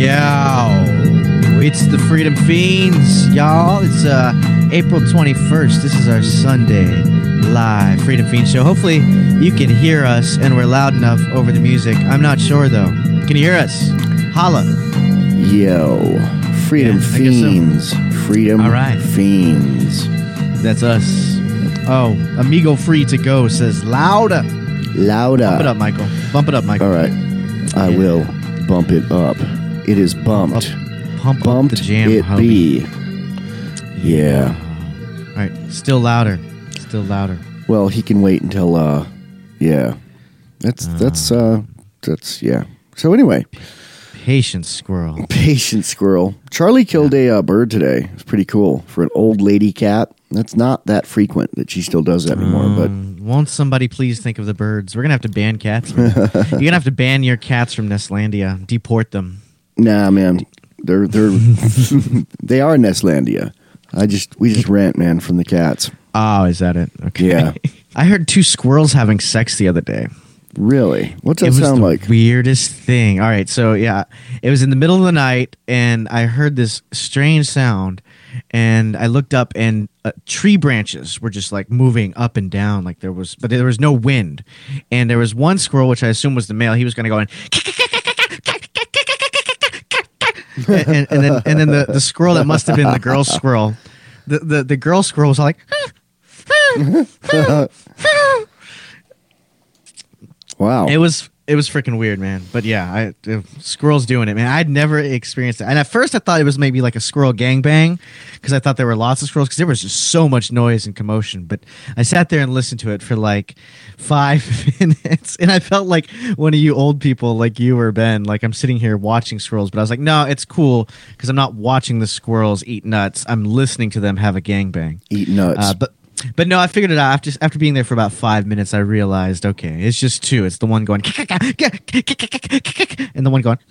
Yeah, it's the Freedom Fiends, y'all. It's April 21st. This is our Sunday live Freedom Fiends show. Hopefully you can hear us and we're loud enough over the music. I'm not sure though. Can you hear us? Holla. Yo, Freedom Fiends. So. Freedom All right. Fiends. That's us. Oh, Amigo Free to Go says louder. Louder. Bump it up, Michael. Bump it up, Michael. All right. I will bump it up. It is bumped. Bumped up the jam, it homie. be. Yeah. All right. Still louder. Still louder. Well, he can wait until, yeah. That's, yeah. So anyway. Patient squirrel. Patient squirrel. Charlie killed a bird today. It's pretty cool for an old lady cat. That's not that frequent that she still does that anymore. But won't somebody please think of the birds? We're gonna have to ban cats. Man. You're gonna have to ban your cats from Nestlandia. Deport them. Nah, man. They're they are Nestlandia. We just rent, man, from the cats. Oh, is that it? Okay. Yeah. I heard two squirrels having sex the other day. Really? What's that sound like? It was the weirdest thing. All right, so yeah, it was in the middle of the night, and I heard this strange sound, and I looked up, and tree branches were just like moving up and down, like there was no wind, and there was one squirrel, which I assume was the male. He was going to go in, and then the squirrel that must have been the girl squirrel, the girl squirrel was all like. Wow. It was freaking weird, man. But yeah, squirrels doing it, man. I'd never experienced it. And at first I thought it was maybe like a squirrel gangbang because I thought there were lots of squirrels because there was just so much noise and commotion. But I sat there and listened to it for like 5 minutes and I felt like one of you old people like you or Ben, like I'm sitting here watching squirrels. But I was like, no, it's cool because I'm not watching the squirrels eat nuts. I'm listening to them have a gangbang. Eat nuts. But no, I figured it out. After being there for about 5 minutes, I realized, okay, it's just two. It's the one going, and the one going.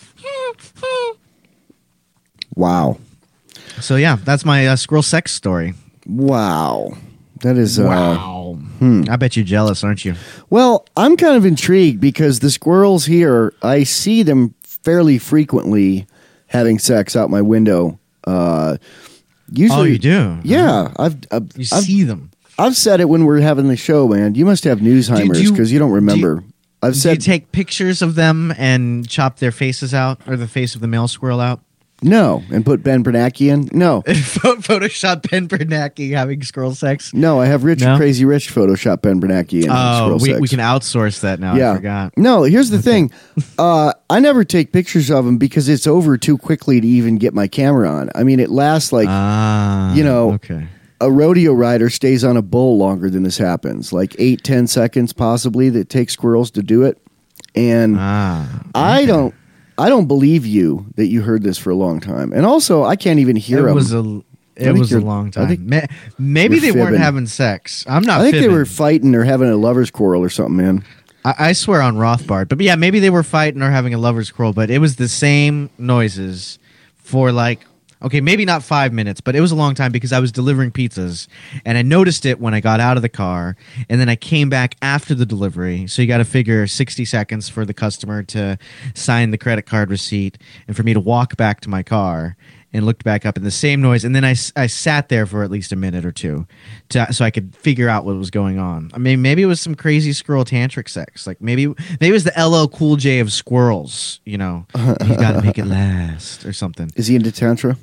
Wow. So yeah, that's my squirrel sex story. Wow. That is... wow. I bet you're jealous, aren't you? Well, I'm kind of intrigued because the squirrels here, I see them fairly frequently having sex out my window. Usually, oh, you do? Yeah. You see them. I've said it when we're having the show, man. You must have Newsheimer's because you don't remember. Do you take pictures of them and chop their faces out or the face of the male squirrel out? No. And put Ben Bernanke in? No. Photoshop Ben Bernanke having squirrel sex? No, I have Crazy Rich Photoshop Ben Bernanke in squirrel sex. We can outsource that now. Yeah. I forgot. No, here's the thing. I never take pictures of them because it's over too quickly to even get my camera on. I mean, it lasts like, okay. A rodeo rider stays on a bull longer than this happens. Like 8-10 seconds possibly that takes squirrels to do it. And I don't believe you that you heard this for a long time. And also, I can't even hear them. It was a long time. Maybe they weren't having sex. I'm not. I think fibbing. they were fighting or having a lover's quarrel or something, man. I swear on Rothbard. But yeah, maybe they were fighting or having a lover's quarrel. But it was the same noises for like. Okay, maybe not 5 minutes, but it was a long time because I was delivering pizzas, and I noticed it when I got out of the car, and then I came back after the delivery. So you got to figure 60 seconds for the customer to sign the credit card receipt, and for me to walk back to my car and looked back up in the same noise. And then I sat there for at least a minute or two so I could figure out what was going on. I mean, maybe it was some crazy squirrel tantric sex. Like maybe it was the LL Cool J of squirrels, you know. You got to make it last or something. Is he into Tantra?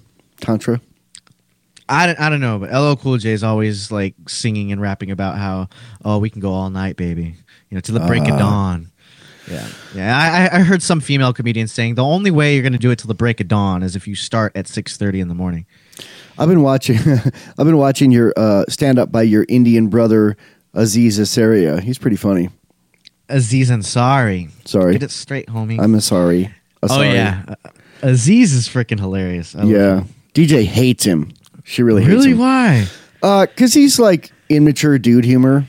I don't know, but LL Cool J is always like singing and rapping about how we can go all night, baby, till the break of dawn. Yeah. I heard some female comedians saying the only way you're going to do it till the break of dawn is if you start at 6:30 in the morning. I've been watching your stand up by your Indian brother Aziz Ansari. He's pretty funny. Aziz Ansari. Sorry, get it straight, homie. I'm sorry. Oh yeah, Aziz is freaking hilarious. Yeah. DJ hates him. She really hates him. Really? Why? Because he's like immature dude humor.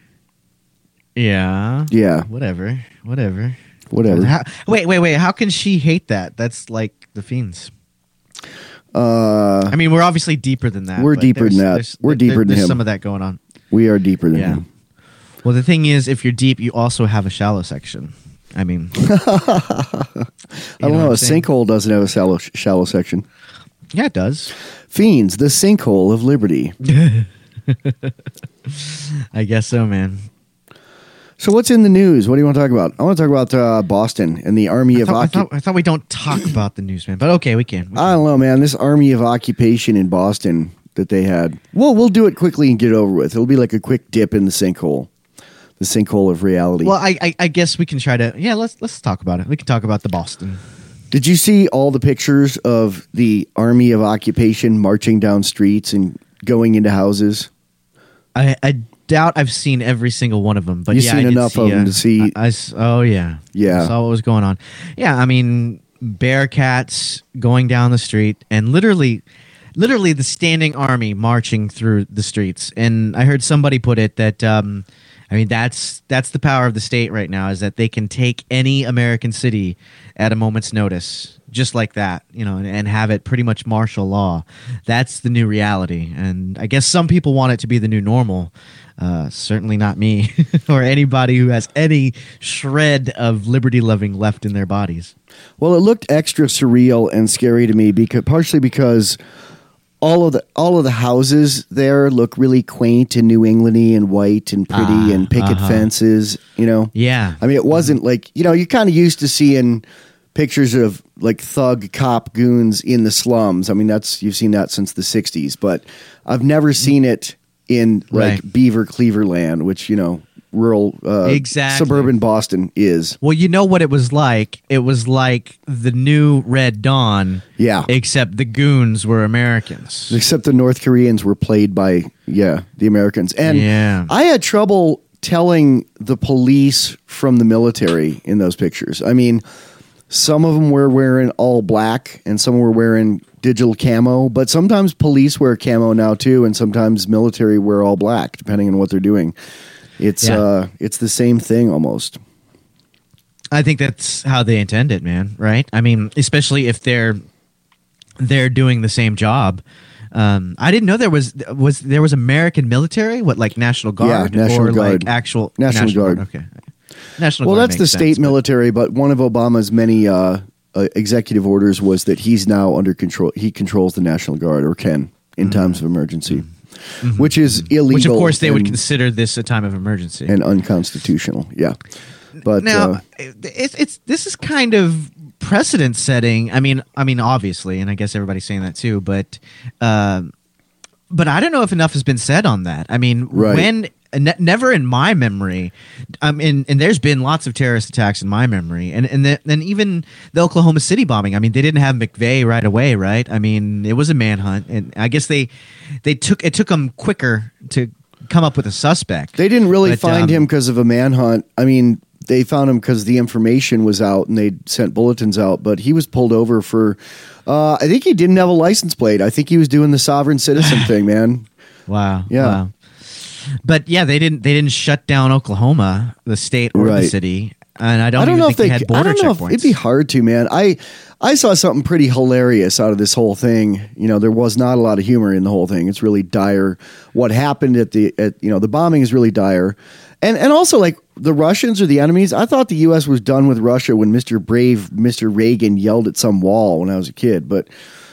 Yeah. Yeah. Whatever. Wait. How can she hate that? That's like the Fiends. I mean, we're obviously deeper than that. We're deeper than that. We're deeper than him. There's some of that going on. We are deeper than him. Well, the thing is, if you're deep, you also have a shallow section. I mean, I don't know. A sinkhole doesn't have a shallow section. Yeah, it does. Fiends, the sinkhole of liberty. I guess so, man. So what's in the news? What do you want to talk about? I want to talk about Boston and the Army of Occupation. I thought we don't talk about the news, man. But okay, we can. I don't know, man. This Army of Occupation in Boston that they had. Well, we'll do it quickly and get it over with. It'll be like a quick dip in the sinkhole of reality. Well, I guess we can try to. Yeah, let's talk about it. We can talk about the Boston. Did you see all the pictures of the Army of Occupation marching down streets and going into houses? I doubt I've seen every single one of them, but you've seen enough of them to see. Oh yeah, I saw what was going on. Yeah, I mean, Bearcats going down the street and literally the standing army marching through the streets. And I heard somebody put it that I mean that's the power of the state right now, is that they can take any American city at a moment's notice, just like that, and have it pretty much martial law. That's the new reality, and I guess some people want it to be the new normal. Certainly not me or anybody who has any shred of liberty loving left in their bodies. Well, it looked extra surreal and scary to me partially because all of the houses there look really quaint and New Englandy and white and pretty and picket fences. Yeah. I mean, it wasn't like you're kind of used to seeing pictures of like thug cop goons in the slums. I mean, you've seen that since the 60s, but I've never seen it in like Beaver Cleaverland, which rural suburban Boston is. Well, you know what it was like? It was like the new Red Dawn. Yeah. Except the goons were Americans. Except the North Koreans were played by the Americans. And I had trouble telling the police from the military in those pictures. I mean, some of them were wearing all black and some were wearing digital camo, but sometimes police wear camo now too, and sometimes military wear all black, depending on what they're doing. It's the same thing almost. I think that's how they intend it, man. Right? I mean, especially if they're doing the same job. I didn't know there was American military, like National Guard, National Guard. Like actual National Guard. Okay, National Guard. Well, that's the state military, but one of Obama's many executive orders was that he's now under control. He controls the National Guard, or can, in times of emergency. Mm-hmm. Which is illegal. Which, of course, they would consider this a time of emergency and unconstitutional. Yeah, but now this is kind of precedent setting. I mean, obviously, and I guess everybody's saying that too. But I don't know if enough has been said on that. I mean, never in my memory. And there's been lots of terrorist attacks in my memory, and even the Oklahoma City bombing. I mean, they didn't have McVeigh right away, right? I mean, it was a manhunt, and I guess it took them quicker to come up with a suspect. They didn't really find him because of a manhunt. I mean, they found him because the information was out, and they sent bulletins out. But he was pulled over for. I think he didn't have a license plate. I think he was doing the sovereign citizen thing, man. Wow. Yeah. Wow. But yeah, they didn't shut down Oklahoma, the state or the city, and I don't know if they had border checkpoints. It'd be hard to, man. I saw something pretty hilarious out of this whole thing. There was not a lot of humor in the whole thing. It's really dire. What happened at the bombing is really dire, and also like the Russians are the enemies. I thought the U.S. was done with Russia when Mr. Reagan yelled at some wall when I was a kid, but.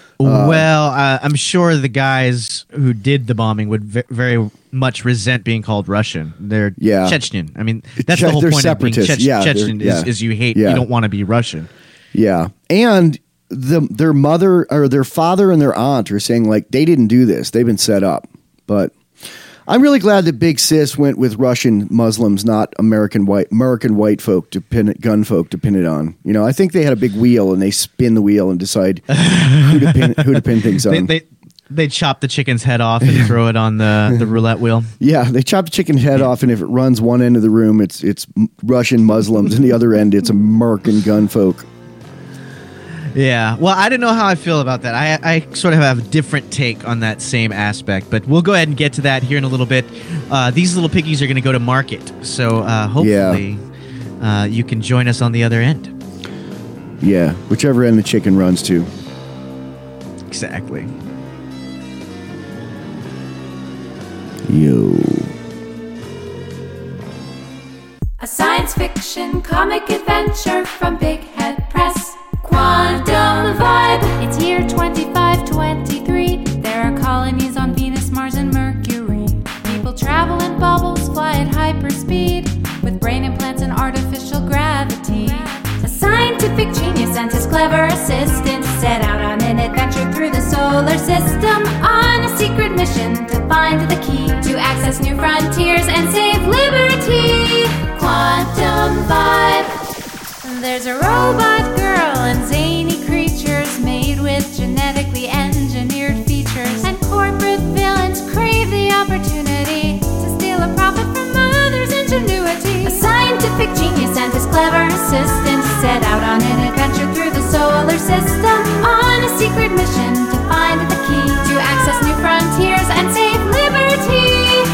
I'm sure the guys who did the bombing would very much resent being called Russian. They're Chechen. I mean, that's the whole point of being Chechen is you hate, you don't want to be Russian. Yeah. And their mother or their father and their aunt are saying like they didn't do this. They've been set up. But I'm really glad that Big Sis went with Russian Muslims, not American white folk gun folk to pin it on. I think they had a big wheel and they spin the wheel and decide who to pin things on. They chop the chicken's head off and throw it on the roulette wheel. Yeah, they chop the chicken's head off, and if it runs one end of the room, it's Russian Muslims, and the other end it's American gun folk. Yeah, well, I don't know how I feel about that. I sort of have a different take on that same aspect, but we'll go ahead and get to that here in a little bit. These little piggies are going to go to market, so hopefully you can join us on the other end. Yeah, whichever end the chicken runs to. Exactly. Yo. A science fiction comic adventure from Big Head Press. Quantum Vibe. It's year 2523. There are colonies on Venus, Mars, and Mercury. People travel in bubbles, fly at hyperspeed, with brain implants and artificial gravity. A scientific genius and his clever assistant set out on an adventure through the solar system on a secret mission to find the key to access new frontiers and save liberty. Quantum Vibe. There's a robot girl and zany creatures made with genetically engineered features, and corporate villains crave the opportunity to steal a profit from others' ingenuity. A scientific genius and his clever assistant set out on an adventure through the solar system on a secret mission to find the key to access new frontiers and save liberty.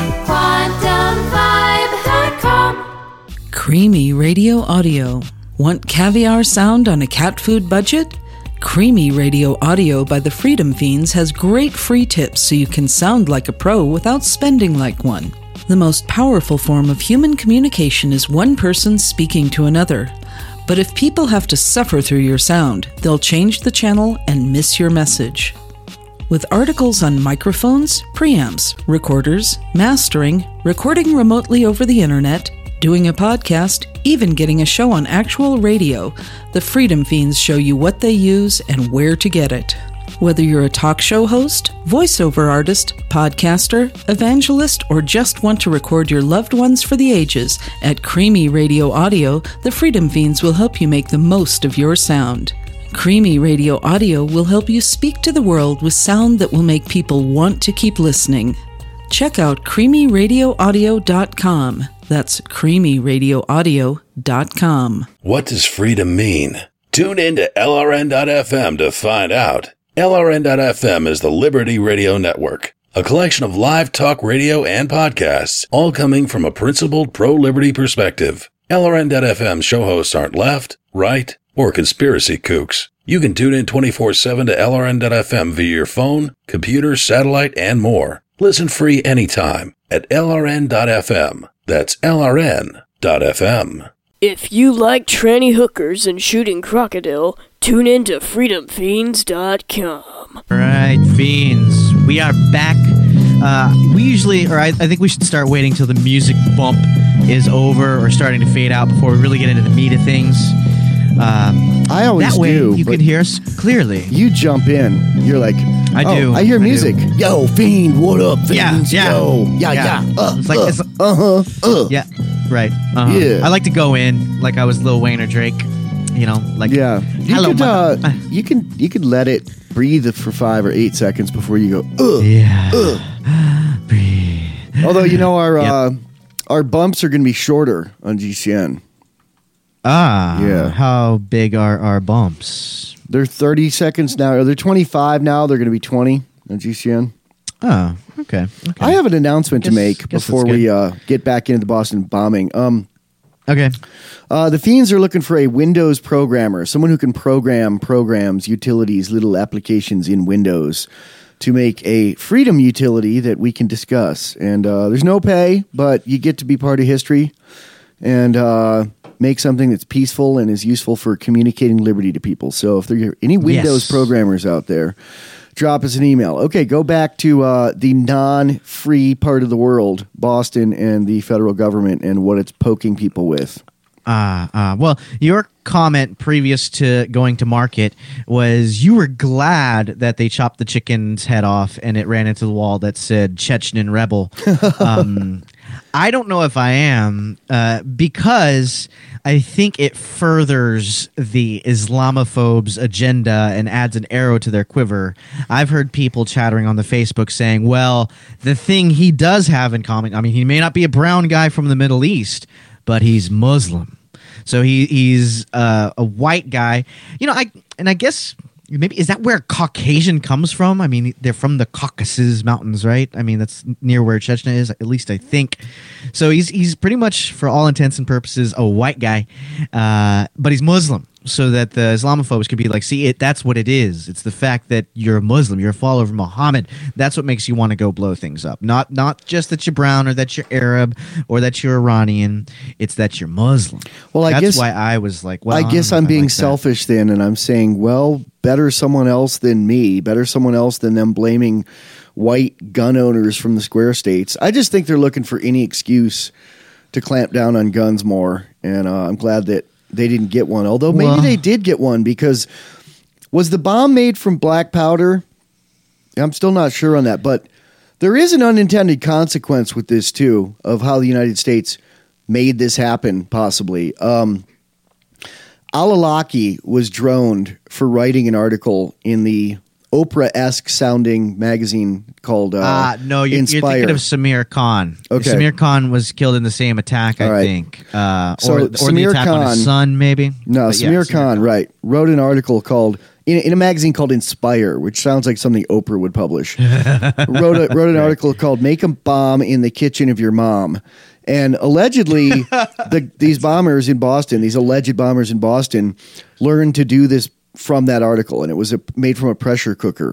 QuantumVibe.com. Creamy Radio Audio. Want caviar sound on a cat food budget? Creamy Radio Audio by the Freedom Fiends has great free tips so you can sound like a pro without spending like one. The most powerful form of human communication is one person speaking to another. But if people have to suffer through your sound, they'll change the channel and miss your message. With articles on microphones, preamps, recorders, mastering, recording remotely over the internet, doing a podcast, even getting a show on actual radio, the Freedom Fiends show you what they use and where to get it. Whether you're a talk show host, voiceover artist, podcaster, evangelist, or just want to record your loved ones for the ages, at Creamy Radio Audio, the Freedom Fiends will help you make the most of your sound. Creamy Radio Audio will help you speak to the world with sound that will make people want to keep listening. Check out creamyradioaudio.com. That's creamyradioaudio.com. What does freedom mean? Tune in to LRN.FM to find out. LRN.FM is the Liberty Radio Network, a collection of live talk radio and podcasts, all coming from a principled pro-liberty perspective. LRN.FM show hosts aren't left, right, or conspiracy kooks. You can tune in 24/7 to LRN.FM via your phone, computer, satellite, and more. Listen free anytime at LRN.FM. That's LRN.FM. If you like tranny hookers and shooting crocodile, tune in to freedomfiends.com. All right, Fiends, we are back. We usually, or I think we should start waiting till the music bump is over or starting to fade out before we really get into the meat of things. I always that way do. You can hear us clearly. You jump in. You're like, I do. I hear music. Do. Yo, Fiend, what up, Fiends? Yeah. Yo, yeah. Yeah, right. Yeah. I like to go in like I was Lil Wayne or Drake. You know, like hello. You could let it breathe for 5 or 8 seconds before you go. Breathe. Although our bumps are going to be shorter on GCN. Yeah. How big are our bumps? They're 30 seconds now. They're 25 now. They're going to be 20 on GCN. Oh, okay. I have an announcement to make before we get back into the Boston bombing. Okay. The Fiends are looking for a Windows programmer, someone who can program programs, utilities, little applications in Windows to make a freedom utility that we can discuss. And there's no pay, but you get to be part of history and make something that's peaceful and is useful for communicating liberty to people. So if there are any Windows programmers out there, drop us an email. Okay, go back to the non-free part of the world, Boston and the federal government and what it's poking people with. Well, your comment previous to going to market was you were glad that they chopped the chicken's head off and it ran into the wall that said Chechen rebel. I don't know if I am, because I think it furthers the Islamophobes' agenda and adds an arrow to their quiver. I've heard people chattering on the Facebook saying, well, the thing he does have in common, I mean, he may not be a brown guy from the Middle East, but he's Muslim. So he's a white guy. You know, I guess maybe is that where Caucasian comes from? I mean, they're from the Caucasus Mountains, right? I mean, that's near where Chechnya is, at least I think. So he's pretty much, for all intents and purposes, a white guy, but he's Muslim. so that the Islamophobes could be like, see, that's what it is. It's the fact that you're a Muslim, you're a follower of Muhammad. That's what makes you want to go blow things up. Not just that you're brown or that you're Arab or that you're Iranian. It's that you're Muslim. Well, that's why I was like, well, I guess I'm being selfish then, and I'm saying, well, better someone else than me. Better someone else than them blaming white gun owners from the square states. I just think they're looking for any excuse to clamp down on guns more, and I'm glad that they didn't get one. Although maybe they did get one, because was the bomb made from black powder? I'm still not sure on that, but there is an unintended consequence with this too, of how the United States made this happen, possibly. Al-Awlaki was droned for writing an article in the Oprah-esque sounding magazine called no, you're thinking of Samir Khan. Okay. Samir Khan was killed in the same attack, I think. So or the Samir attack Khan, on his son, maybe? No, Samir Khan, right, wrote an article called, in a magazine called Inspire, which sounds like something Oprah would publish. wrote an article called Make a Bomb in the Kitchen of Your Mom. And allegedly, these bombers in Boston, these alleged bombers in Boston, learned to do this from that article, and it was made from a pressure cooker.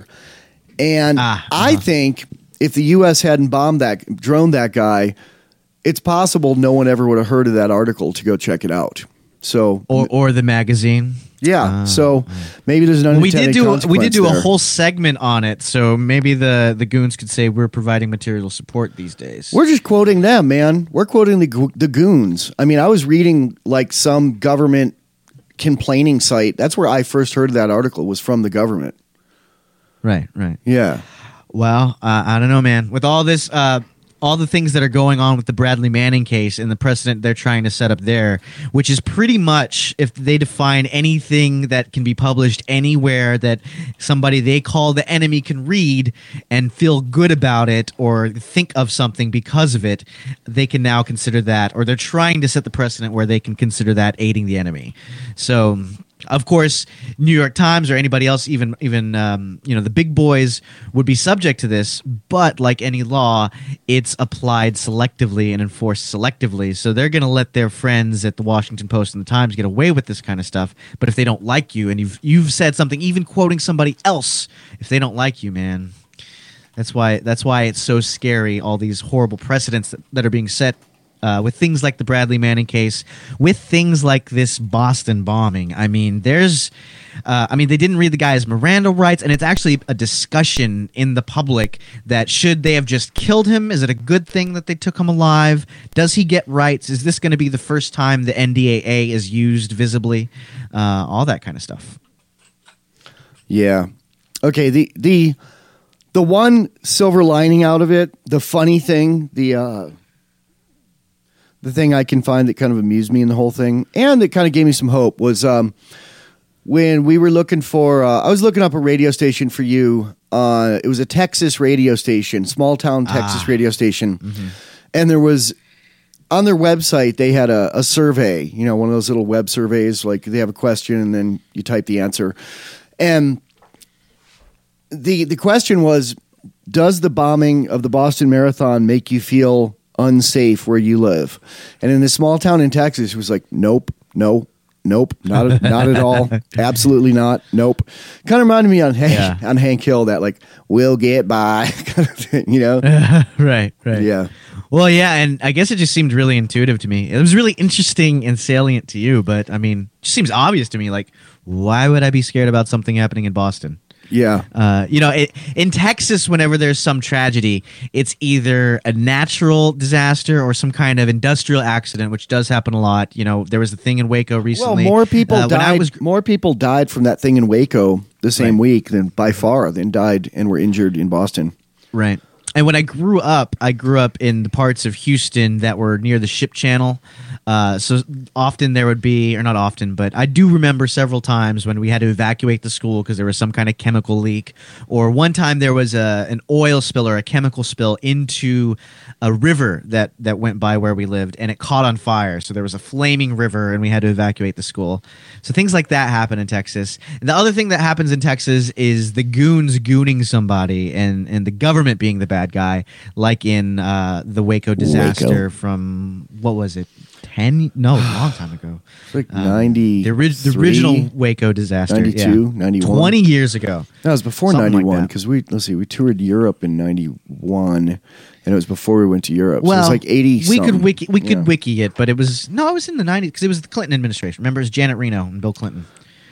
And I think if the U.S. hadn't droned that guy, it's possible no one ever would have heard of that article to go check it out. So, or the magazine. Yeah. So maybe there's an unintended consequence. We did do a whole segment on it, so maybe the goons could say we're providing material support these days. We're just quoting them, man. We're quoting the goons. I mean, I was reading like some government complaining site. That's where I first heard of that article, was from the government. Right. Yeah. Well, I don't know, man. With all this, all the things that are going on with the Bradley Manning case and the precedent they're trying to set up there, which is pretty much, if they define anything that can be published anywhere that somebody they call the enemy can read and feel good about it or think of something because of it, they can now consider that, or they're trying to set the precedent where they can consider that aiding the enemy. So, of course, New York Times or anybody else, even the big boys would be subject to this. But like any law, it's applied selectively and enforced selectively. So they're going to let their friends at the Washington Post and the Times get away with this kind of stuff. But if they don't like you, and you've said something, even quoting somebody else, if they don't like you, man, that's why it's so scary. All these horrible precedents that are being set. With things like the Bradley Manning case, with things like this Boston bombing. I mean, they didn't read the guy's Miranda rights, and it's actually a discussion in the public that should they have just killed him? Is it a good thing that they took him alive? Does he get rights? Is this going to be the first time the NDAA is used visibly? All that kind of stuff. Yeah. Okay. The one silver lining out of it, the funny thing, the thing I can find that kind of amused me in the whole thing, and that kind of gave me some hope, was when we were looking for, I was looking up a radio station for you. It was a Texas radio station, small town Texas radio station. Mm-hmm. And there was, on their website, they had a survey, one of those little web surveys, like they have a question and then you type the answer. And the question was, does the bombing of the Boston Marathon make you feel unsafe where you live? And in this small town in Texas, it was like, nope, not at all, absolutely not, nope. Kind of reminded me on Hank Hill, that like, we'll get by kind of thing, Right. Yeah. Well, yeah, and I guess it just seemed really intuitive to me. It was really interesting and salient to you, but I mean, it just seems obvious to me. Like, why would I be scared about something happening in Boston? Yeah. In Texas, whenever there's some tragedy, it's either a natural disaster or some kind of industrial accident, which does happen a lot. There was a thing in Waco recently. Well, more people died. More people died from that thing in Waco the same week than died and were injured in Boston. Right. And when I grew up in the parts of Houston that were near the ship channel. So often there would be, or not often, but I do remember several times when we had to evacuate the school because there was some kind of chemical leak. Or one time there was an oil spill or a chemical spill into a river that went by where we lived, and it caught on fire. So there was a flaming river, and we had to evacuate the school. So things like that happen in Texas. And the other thing that happens in Texas is the goons gooning somebody and the government being the bad guy, like in the Waco disaster from, what was it, a long time ago. It's like 90. The original Waco disaster. 92, 91. 20 years ago. No, it was before Something like 91 that. because we toured Europe in 91, and it was before we went to Europe. So Well, it was like 80. we could wiki it, but it was in the 90s because it was the Clinton administration. Remember, it was Janet Reno and Bill Clinton.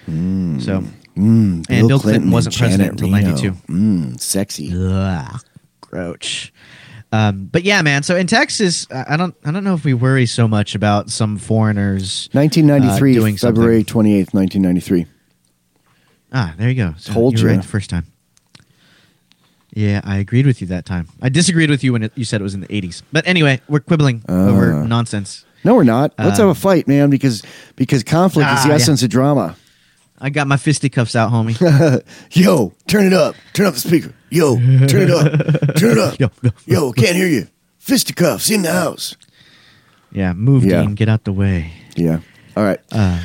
And Bill Clinton wasn't president until 92. Sexy. Ugh, gross. But yeah, man. So in Texas, I don't know if we worry so much about some foreigners 1993, doing something. February 28th, 1993. There you go. So Told you were you. right the first time. Yeah, I agreed with you that time. I disagreed with you when you said it was in the 80s. But anyway, we're quibbling over nonsense. No, we're not. Let's have a fight, man, because conflict is the yeah. essence of drama. I got my fisticuffs out, homie. Yo, turn it up. Turn up the speaker. Yo, turn it up. Turn it up. Yo, can't hear you. Fisticuffs in the house. Yeah, move, Yeah. Dean. Get out the way. Yeah. All right.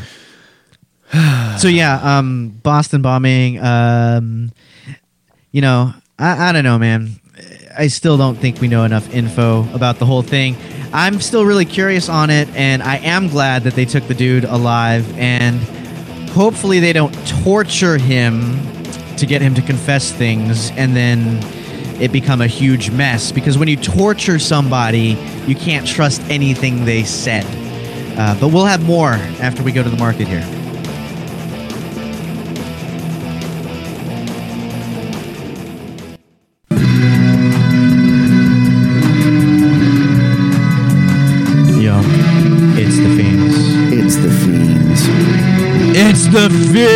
So yeah, Boston bombing. I don't know, man. I still don't think we know enough info about the whole thing. I'm still really curious on it, and I am glad that they took the dude alive, and hopefully they don't torture him to get him to confess things, and then it become a huge mess. Because when you torture somebody, you can't trust anything they said. But we'll have more after we go to the market here. Yo, it's the Fiends. It's the Fiends. It's the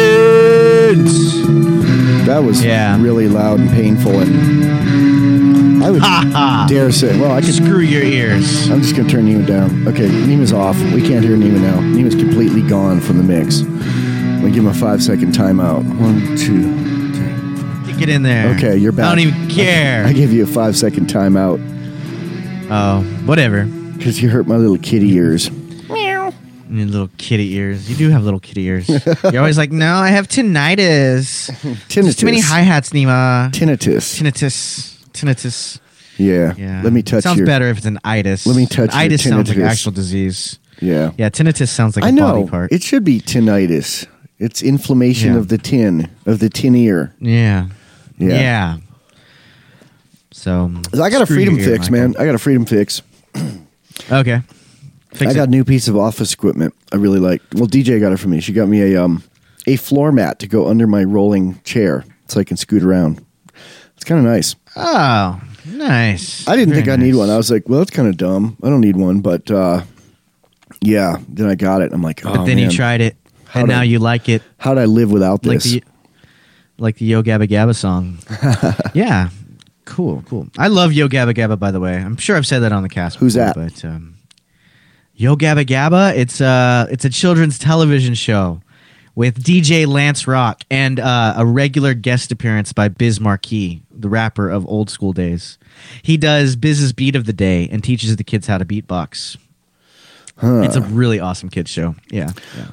Fiends! That was Yeah. really loud and painful, and I would dare say, well, I could. Screw your ears. I'm just going to turn Nima down. Okay, Nima's off. We can't hear Nima now. Nima's completely gone from the mix. I'm going to give him a 5-second timeout. 1, 2, 3. Get in there. Okay, you're back. I don't even care. I give you a 5-second timeout Oh, whatever. because you hurt my little kitty ears. Your little kitty ears. You do have little kitty ears. You're always like, no, I have tinnitus. There's too many hi-hats, Nima. Tinnitus. Tinnitus. Yeah. Yeah. Let me touch Sounds your. better if it's an itis. Let me touch your itis sounds like tinnitus. actual disease. Yeah. Yeah, tinnitus sounds like I a know. body part. It should be tinnitus. It's inflammation Yeah. of the tin ear. Yeah. Yeah. Yeah. So I got a screw freedom your ear, fix, Michael. man. I got a freedom fix. Okay. Fix I got it. a new piece of office equipment I really like. Well, DJ got it for me. She got me a floor mat to go under my rolling chair so I can scoot around. It's kind of nice. Oh, nice. I didn't think Very I'd need nice. one. I was like, well, that's kind of dumb. I don't need one. But yeah, then I got it. I'm like, oh, But then man. you tried it, and How'd I- now you like it. How'd I live without like this? the Yo Gabba Gabba song. Yeah, cool. I love Yo Gabba Gabba. By the way, I'm sure I've said that on the cast. Who's before, that? But Yo Gabba Gabba. It's a children's television show with DJ Lance Rock and a regular guest appearance by Biz Marquee, the rapper of old school days. He does Biz's beat of the day and teaches the kids how to beatbox. It's a really awesome kids show. Yeah.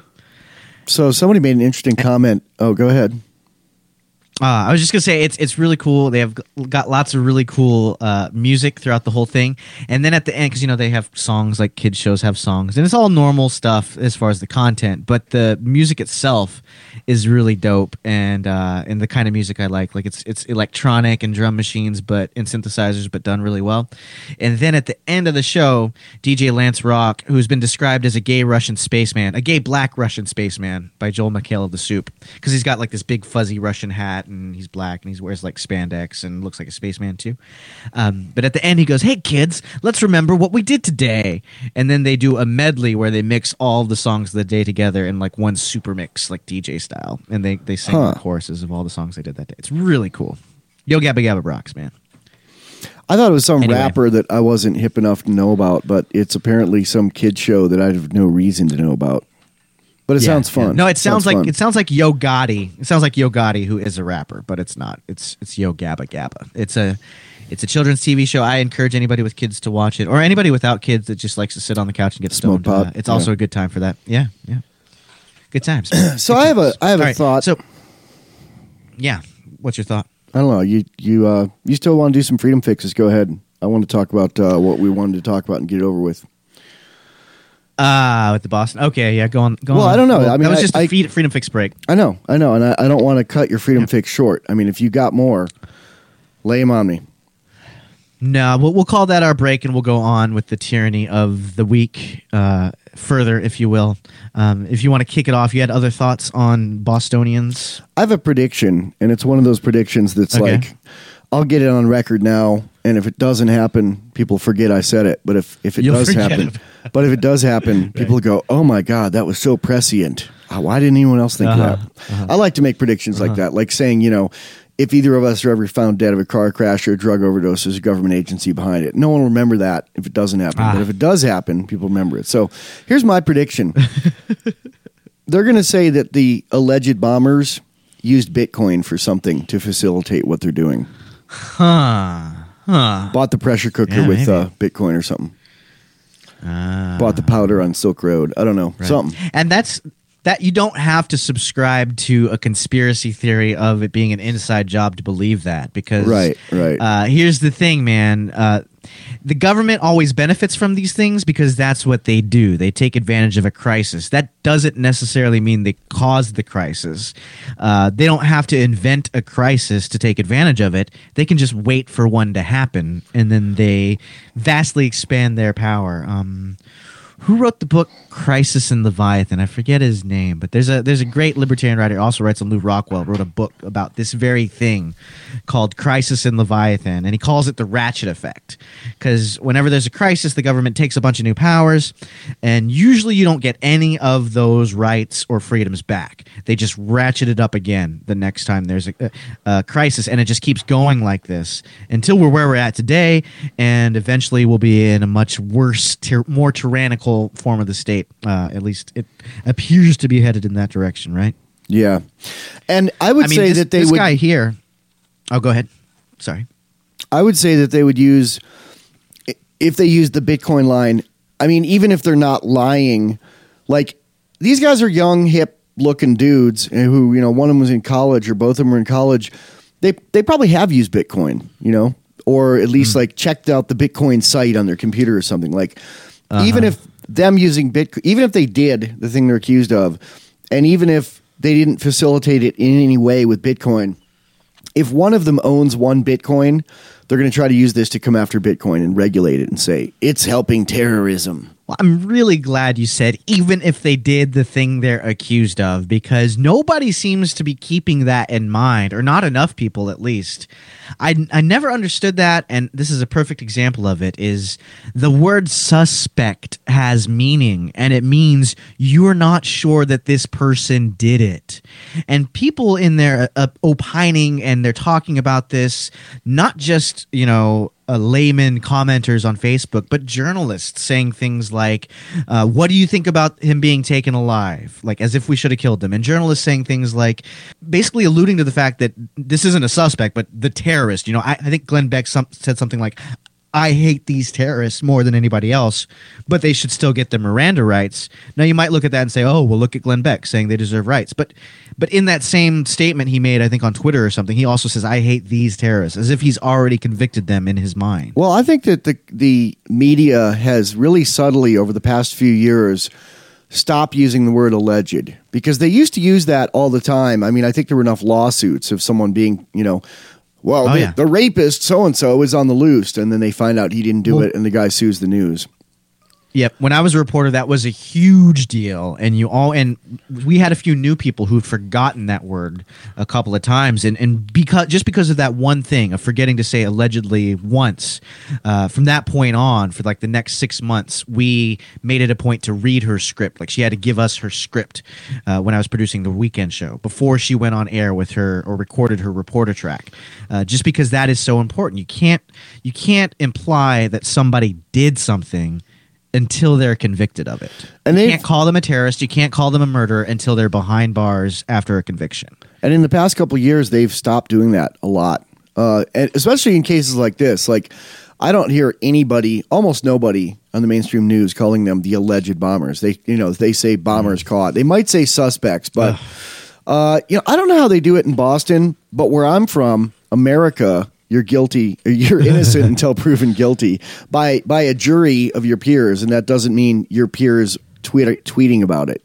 So somebody made an interesting comment. Oh, go ahead. I was just gonna say it's really cool. They have got lots of really cool music throughout the whole thing, and then at the end, because they have songs like kids shows have songs, and it's all normal stuff as far as the content. But the music itself is really dope, and the kind of music I like. Like it's electronic and drum machines, but and synthesizers, but done really well. And then at the end of the show, DJ Lance Rock, who's been described as a gay Russian spaceman, a gay black Russian spaceman by Joel McHale of The Soup, because he's got like this big fuzzy Russian hat. And he's black and he wears like spandex and looks like a spaceman too. But at the end he goes, "Hey kids, let's remember what we did today." And then they do a medley where they mix all the songs of the day together in like one super mix, like DJ style. And they sing the choruses of all the songs they did that day. It's really cool. Yo Gabba Gabba rocks, man. I thought it was some Anyway. rapper that I wasn't hip enough to know about, but it's apparently some kid show that I have no reason to know about. But it sounds fun. No, it sounds like fun. it sounds like Yo Gotti. It sounds like Yo Gotti, who is a rapper, but it's not. It's Yo Gabba Gabba. It's a children's TV show. I encourage anybody with kids to watch it, or anybody without kids that just likes to sit on the couch and get Smoke stoned. pot. It's also Yeah. a good time for that. Yeah. Good times. So I have a All right, thought. So, yeah, what's your thought? I don't know. You still want to do some freedom fixes? Go ahead. I want to talk about what we wanted to talk about and get it over with. With the Boston. Okay, yeah, go on. Well, I don't know. I mean, that was just a Freedom Fix break. I know, and I don't want to cut your Freedom Fix short. I mean, if you got more, lay them on me. No, we'll call that our break, and we'll go on with the tyranny of the week further, if you will. If you want to kick it off, you had other thoughts on Bostonians? I have a prediction, and it's one of those predictions that's like, I'll get it on record now, and if it doesn't happen, people forget I said it. But if it does happen, people go, "Oh my God, that was so prescient. Why didn't anyone else think of that?" I like to make predictions like that, like saying, if either of us are ever found dead of a car crash or a drug overdose, there's a government agency behind it. No one will remember that if it doesn't happen. But if it does happen, people remember it. So here's my prediction. They're going to say that the alleged bombers used Bitcoin for something to facilitate what they're doing. Bought the pressure cooker with Bitcoin or something. Bought the powder on Silk Road. I don't know. Right. Something. And that you don't have to subscribe to a conspiracy theory of it being an inside job to believe that, because right. Here's the thing, man. The government always benefits from these things because that's what they do. They take advantage of a crisis. That doesn't necessarily mean they caused the crisis. They don't have to invent a crisis to take advantage of it. They can just wait for one to happen, and then they vastly expand their power. Who wrote the book Crisis in Leviathan? I forget his name, but there's a great libertarian writer who also writes on Lou Rockwell, wrote a book about this very thing called Crisis in Leviathan, and he calls it the ratchet effect, because whenever there's a crisis, the government takes a bunch of new powers, and usually you don't get any of those rights or freedoms back. They just ratchet it up again the next time there's a crisis, and it just keeps going like this until we're where we're at today, and eventually we'll be in a much worse, more tyrannical form of the state. At least it appears to be headed in that direction, right? Yeah. And I would say that this guy here. Oh, go ahead. Sorry. I would say that they would use, if they use the Bitcoin line, I mean, even if they're not lying, like these guys are young, hip looking dudes who, one of them was in college or both of them were in college. They probably have used Bitcoin, or at least like checked out the Bitcoin site on their computer or something. Like, even if them using Bitcoin, even if they did the thing they're accused of, and even if they didn't facilitate it in any way with Bitcoin, if one of them owns one Bitcoin, they're going to try to use this to come after Bitcoin and regulate it and say, it's helping terrorism. Well, I'm really glad you said even if they did the thing they're accused of, because nobody seems to be keeping that in mind, or not enough people at least. I never understood that, and this is a perfect example of it, is the word suspect has meaning, and it means you're not sure that this person did it. And people in there opining, and they're talking about this, not just, layman commenters on Facebook, but journalists saying things like, what do you think about him being taken alive? Like, as if we should have killed him. And journalists saying things like, basically alluding to the fact that this isn't a suspect, but the terrorist. I think Glenn Beck said something like, I hate these terrorists more than anybody else, but they should still get their Miranda rights. Now, you might look at that and say, oh, well, look at Glenn Beck saying they deserve rights. But in that same statement he made, I think on Twitter or something, he also says, I hate these terrorists, as if he's already convicted them in his mind. Well, I think that the media has really subtly over the past few years stopped using the word alleged, because they used to use that all the time. I mean, I think there were enough lawsuits of someone being, the rapist so-and-so is on the loose, and then they find out he didn't do it, and the guy sues the news. Yep. When I was a reporter, that was a huge deal, and we had a few new people who'd forgotten that word a couple of times, and because of that one thing of forgetting to say allegedly once, from that point on, for like the next 6 months, we made it a point to read her script. Like, she had to give us her script when I was producing the weekend show before she went on air with her or recorded her reporter track, just because that is so important. You can't imply that somebody did something until they're convicted of it. And you can't call them a terrorist. You can't call them a murderer until they're behind bars after a conviction. And in the past couple of years, they've stopped doing that a lot, and especially in cases like this. Like, I don't hear anybody, almost nobody, on the mainstream news calling them the alleged bombers. They say bombers caught. They might say suspects, but I don't know how they do it in Boston. But where I'm from, America, you're guilty, or you're innocent until proven guilty by a jury of your peers, and that doesn't mean your peers tweeting about it,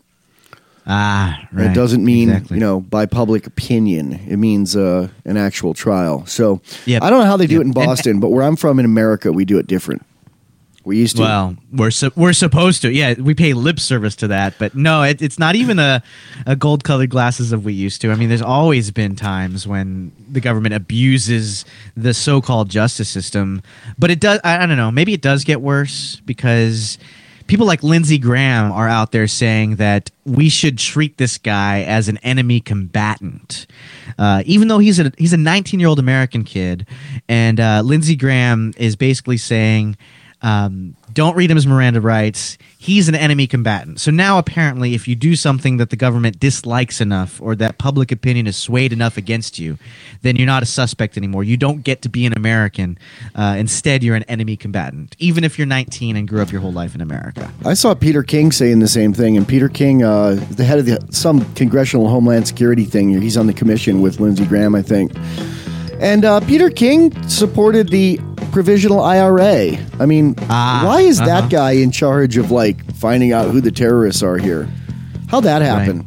Right. It doesn't mean, exactly. by public opinion. It means an actual trial. So Yep. I don't know how they do it in And- Boston, but where I'm from in America, we do it different. We used to. Well, we're supposed to. Yeah, we pay lip service to that, but no, it's not even a gold-colored glasses of we used to. I mean, there's always been times when the government abuses the so-called justice system, but it does. I don't know. Maybe it does get worse because people like Lindsey Graham are out there saying that we should treat this guy as an enemy combatant, even though he's a 19-year-old American kid, and Lindsey Graham is basically saying. Don't read him his Miranda rights. He's an enemy combatant. So now apparently if you do something that the government dislikes enough or that public opinion is swayed enough against you, then you're not a suspect anymore. You don't get to be an American. Instead, you're an enemy combatant, even if you're 19 and grew up your whole life in America. I saw Peter King saying the same thing, and Peter King, the head of some congressional Homeland Security thing, he's on the commission with Lindsey Graham, I think. And Peter King supported the provisional IRA. I mean, why is that guy in charge of finding out who the terrorists are here? How'd that happen?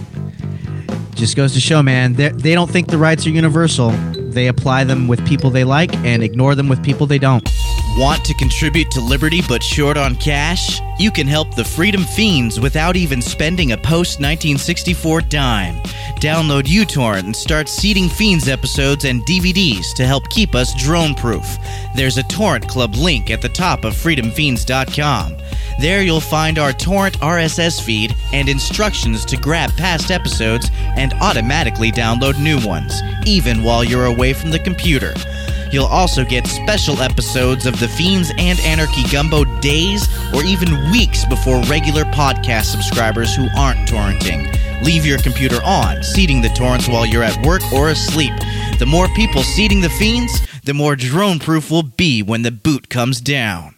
Right. Just goes to show, man, they don't think the rights are universal. They apply them with people they like and ignore them with people they don't. Want to contribute to Liberty but short on cash? You can help the Freedom Fiends without even spending a post-1964 dime. Download uTorrent and start seeding Fiends episodes and DVDs to help keep us drone-proof. There's a Torrent Club link at the top of freedomfiends.com. There you'll find our torrent RSS feed and instructions to grab past episodes and automatically download new ones, even while you're away from the computer. You'll also get special episodes of The Fiends and Anarchy Gumbo days or even weeks before regular podcast subscribers who aren't torrenting. Leave your computer on, seeding the torrents while you're at work or asleep. The more people seeding The Fiends, the more drone-proof we'll be when the boot comes down.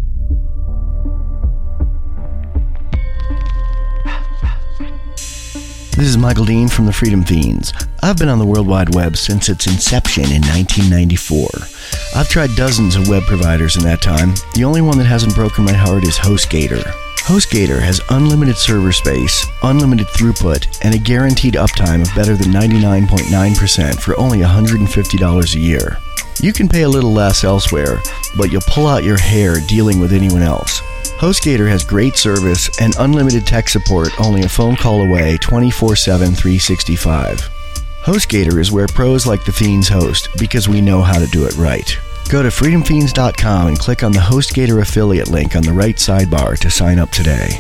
This is Michael Dean from the Freedom Fiends. I've been on the World Wide Web since its inception in 1994. I've tried dozens of web providers in that time. The only one that hasn't broken my heart is HostGator. HostGator has unlimited server space, unlimited throughput, and a guaranteed uptime of better than 99.9% for only $150 a year. You can pay a little less elsewhere, but you'll pull out your hair dealing with anyone else. HostGator has great service and unlimited tech support only a phone call away 24/7, 365. HostGator is where pros like the Fiends host because we know how to do it right. Go to freedomfiends.com and click on the HostGator affiliate link on the right sidebar to sign up today.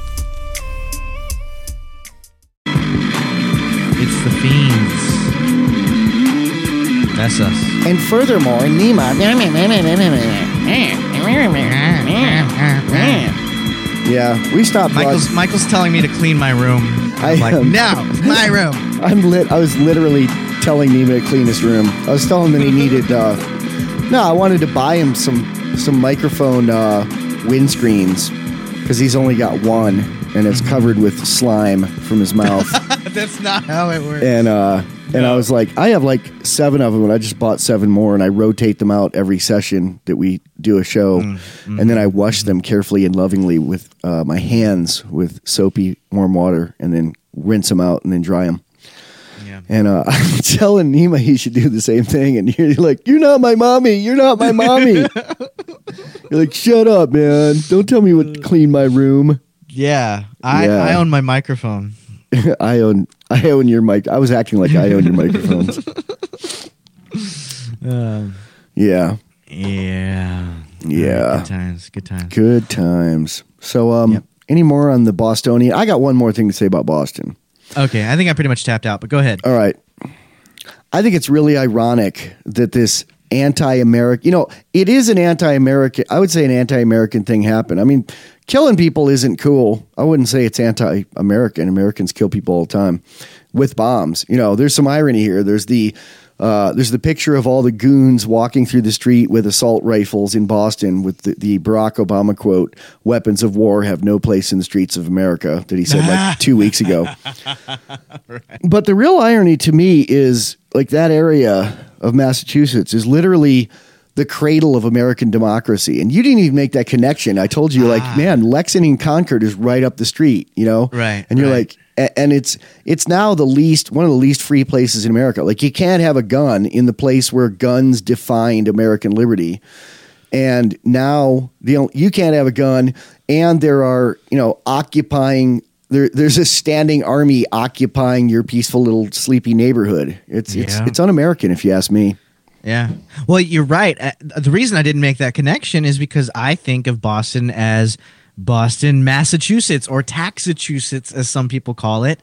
It's the Fiends. That's us. And furthermore, Nima. Yeah, we stopped. Michael's telling me to clean my room. I'm like, no, it's my room. I was literally telling Nima to clean his room. I was telling him that he needed. I wanted to buy him some microphone windscreens because he's only got one and it's covered with slime from his mouth. That's not how it works. And I was like, I have 7 of them, and I just bought 7 more, and I rotate them out every session that we do a show, and then I wash them carefully and lovingly with my hands with soapy warm water, and then rinse them out and then dry them. Yeah. And I'm telling Nima he should do the same thing, and you're like, you're not my mommy, you're not my mommy. You're like, shut up, man, don't tell me what to clean my room. Yeah, I own my microphone. I own your mic. I was acting like I own your microphones. Yeah. Good times. So, Any more on the Bostonian? I got one more thing to say about Boston. Okay, I think I pretty much tapped out, but go ahead. All right. I think it's really ironic that this anti-American, it is an anti-American, I would say an anti-American thing happened. I mean, killing people isn't cool. I wouldn't say it's anti-American. Americans kill people all the time with bombs. There's some irony here. There's the picture of all the goons walking through the street with assault rifles in Boston with the Barack Obama quote, "Weapons of war have no place in the streets of America," that he said 2 weeks ago. Right. But the real irony to me is that area of Massachusetts is literally the cradle of American democracy. And you didn't even make that connection. I told you, like, man, Lexington and Concord is right up the street, you know? Right. And you're like, and it's now one of the least free places in America. Like, you can't have a gun in the place where guns defined American liberty. And now you can't have a gun, and there are, occupying. There's a standing army occupying your peaceful little sleepy neighborhood. It's un-American, if you ask me. Yeah. Well, you're right. The reason I didn't make that connection is because I think of Boston as Boston, Massachusetts, or Taxachusetts, as some people call it.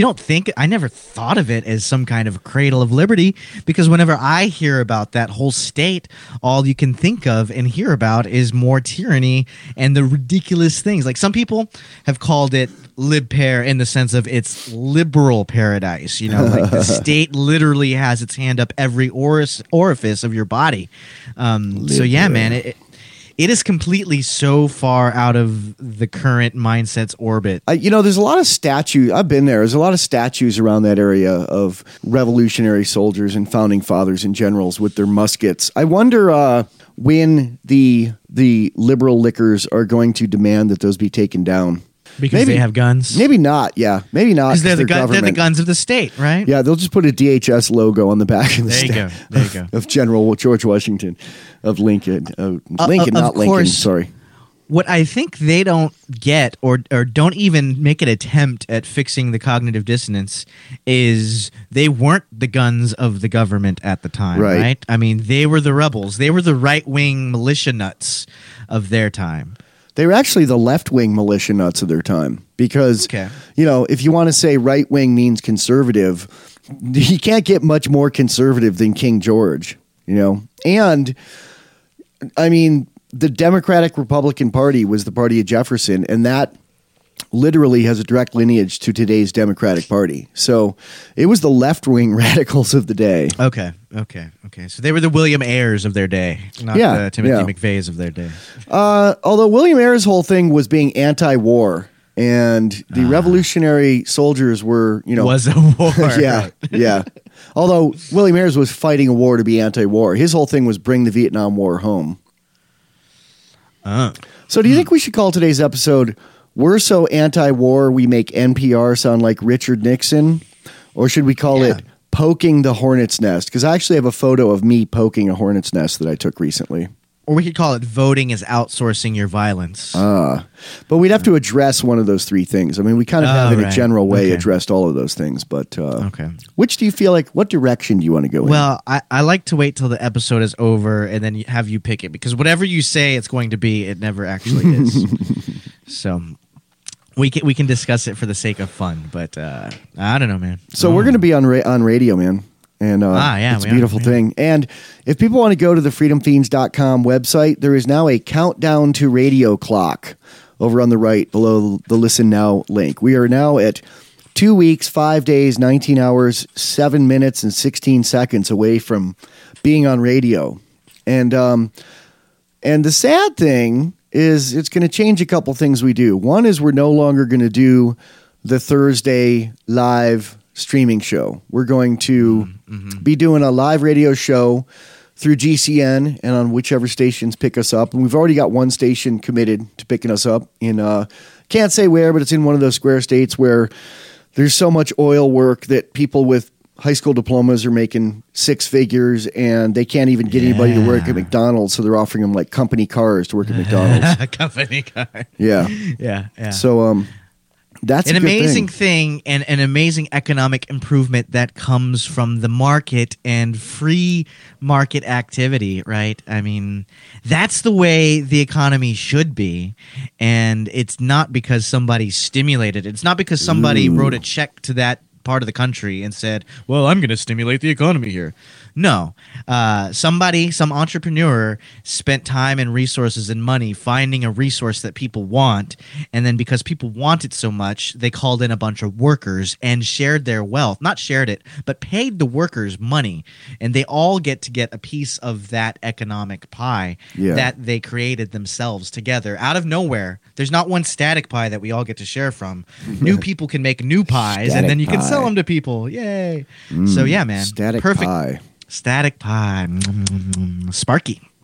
I never thought of it as some kind of cradle of liberty, because whenever I hear about that whole state, all you can think of and hear about is more tyranny and the ridiculous things. Like, some people have called it lib-pair in the sense of it's liberal paradise. Like the state literally has its hand up every orifice of your body. So yeah, man, it is completely so far out of the current mindset's orbit. There's a lot of statues. I've been there. There's a lot of statues around that area of revolutionary soldiers and founding fathers and generals with their muskets. I wonder when the liberal lickers are going to demand that those be taken down. Because they have guns? Maybe not, yeah. Maybe not. Because they're the guns of the state, right? Yeah, they'll just put a DHS logo on the back of the state. There you go. Of General George Washington, of Lincoln. Not Lincoln, sorry. What I think they don't get, or don't even make an attempt at fixing the cognitive dissonance, is they weren't the guns of the government at the time, right? I mean, they were the rebels. They were the right-wing militia nuts of their time. They were actually the left-wing militia nuts of their time, because, if you want to say right-wing means conservative, you can't get much more conservative than King George, And, I mean, the Democratic Republican Party was the party of Jefferson, and that literally has a direct lineage to today's Democratic Party. So it was the left-wing radicals of the day. Okay. So they were the William Ayers of their day, not the Timothy McVeighs of their day. Although William Ayers' whole thing was being anti-war, and the revolutionary soldiers were, was a war. Yeah. Although William Ayers was fighting a war to be anti-war. His whole thing was bring the Vietnam War home. So do you think we should call today's episode "We're So Anti-War We Make NPR Sound Like Richard Nixon"? Or should we call it "Poking the Hornet's Nest"? Because I actually have a photo of me poking a hornet's nest that I took recently. Or we could call it "Voting is Outsourcing Your Violence." But we'd have to address one of those three things. I mean, we kind of have in a general way addressed all of those things. But which do you feel like, what direction do you want to go in? Well, I like to wait till the episode is over and then have you pick it. Because whatever you say it's going to be, it never actually is. So we can discuss it for the sake of fun. But I don't know, man. So we're going to be on radio, man. And it's a beautiful thing. And if people want to go to the freedomfiends.com website, there is now a countdown to radio clock over on the right below the Listen Now link. We are now at 2 weeks, 5 days, 19 hours, 7 minutes, and 16 seconds away from being on radio. And the sad thing is it's going to change a couple things we do. One is we're no longer going to do the Thursday live streaming show. We're going to be doing a live radio show through GCN and on whichever stations pick us up. And we've already got one station committed to picking us up in, can't say where, but it's in one of those square states where there's so much oil work that people with high school diplomas are making six figures and they can't even get anybody to work at McDonald's. So they're offering them like company cars to work at McDonald's. Company car. Yeah. So, that's an amazing thing and an amazing economic improvement that comes from the market and free market activity, right? I mean, that's the way the economy should be. And it's not because somebody stimulated it. It's not because somebody wrote a check to that part of the country and said, well, I'm going to stimulate the economy here. No. Some entrepreneur spent time and resources and money finding a resource that people want, and then because people want it so much, they called in a bunch of workers and shared their wealth. Not shared it, but paid the workers money, and they all get a piece of that economic pie that they created themselves together out of nowhere. There's not one static pie that we all get to share from. New people can make new pies, and then you can sell them to people. Yay. So yeah, man. Static perfect pie. Static pie. Sparky.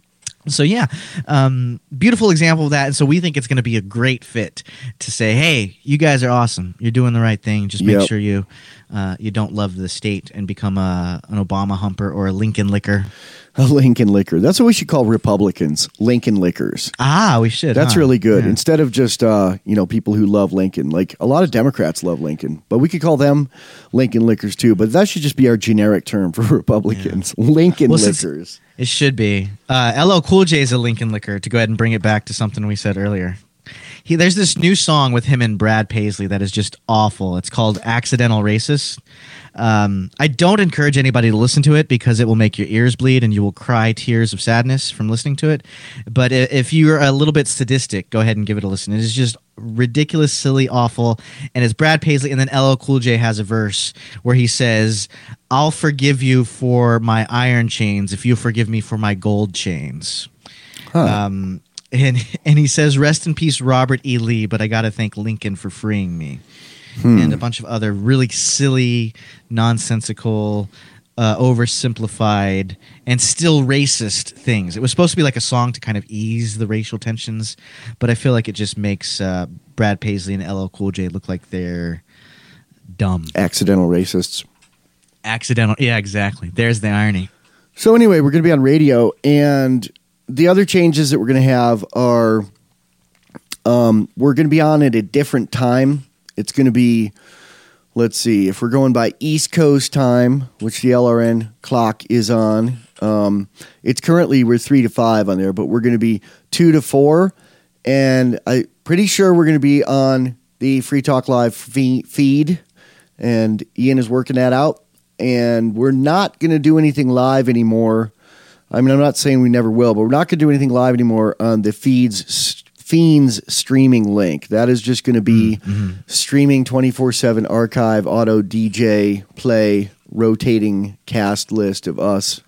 So yeah, beautiful example of that. And so we think it's going to be a great fit to say, hey, you guys are awesome. You're doing the right thing. Just make sure you don't love the state and become an Obama humper or a Lincoln licker. A Lincoln licker. That's what we should call Republicans. Lincoln lickers. We should. That's really good. Yeah. Instead of just people who love Lincoln. Like a lot of Democrats love Lincoln, but we could call them Lincoln lickers too. But that should just be our generic term for Republicans. Yeah. Lincoln lickers. It should be. LL Cool J is a Lincoln licker, to go ahead and bring it back to something we said earlier. There's this new song with him and Brad Paisley that is just awful. It's called Accidental Racist. I don't encourage anybody to listen to it because it will make your ears bleed and you will cry tears of sadness from listening to it. But if you're a little bit sadistic, go ahead and give it a listen. It is just ridiculous, silly, awful. And it's Brad Paisley, and then LL Cool J has a verse where he says, I'll forgive you for my iron chains if you forgive me for my gold chains. And he says, rest in peace, Robert E. Lee, but I got to thank Lincoln for freeing me. And a bunch of other really silly, nonsensical, oversimplified, and still racist things. It was supposed to be like a song to kind of ease the racial tensions, but I feel like it just makes Brad Paisley and LL Cool J look like they're dumb. Accidental racists. Accidental. Yeah, exactly. There's the irony. So anyway, we're going to be on radio, and the other changes that we're going to have are we're going to be on at a different time. It's going to be, let's see, if we're going by East Coast time, which the LRN clock is on, it's currently, we're 3 to 5 on there, but we're going to be 2 to 4, and I'm pretty sure we're going to be on the Free Talk Live feed, and Ian is working that out, and we're not going to do anything live anymore. I mean, I'm not saying we never will, but we're not going to do anything live anymore on the Fiends streaming link. That is just going to be streaming 24/7 archive, auto DJ, play, rotating cast list of us.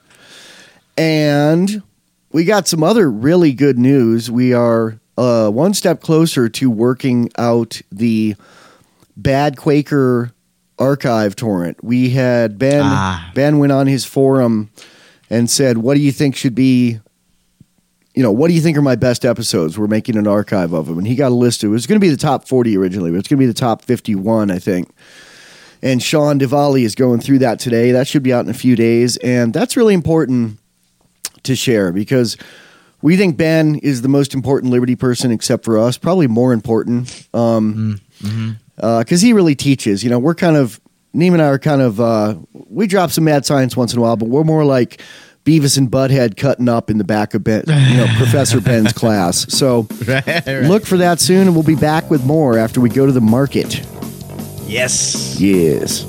And we got some other really good news. We are one step closer to working out the Bad Quaker archive torrent. We had Ben went on his forum and said, what do you think should be, what do you think are my best episodes? We're making an archive of them. And he got a list. It was going to be the top 40 originally, but it's going to be the top 51, I think. And Sean Diwali is going through that today. That should be out in a few days. And that's really important to share because we think Ben is the most important Liberty person except for us, probably more important because he really teaches. We're kind of, Neem and I are kind of, we drop some mad science once in a while, but we're more like Beavis and Butthead cutting up in the back of Professor Ben's class. So look for that soon, and we'll be back with more after we go to the market. Yes. Yes.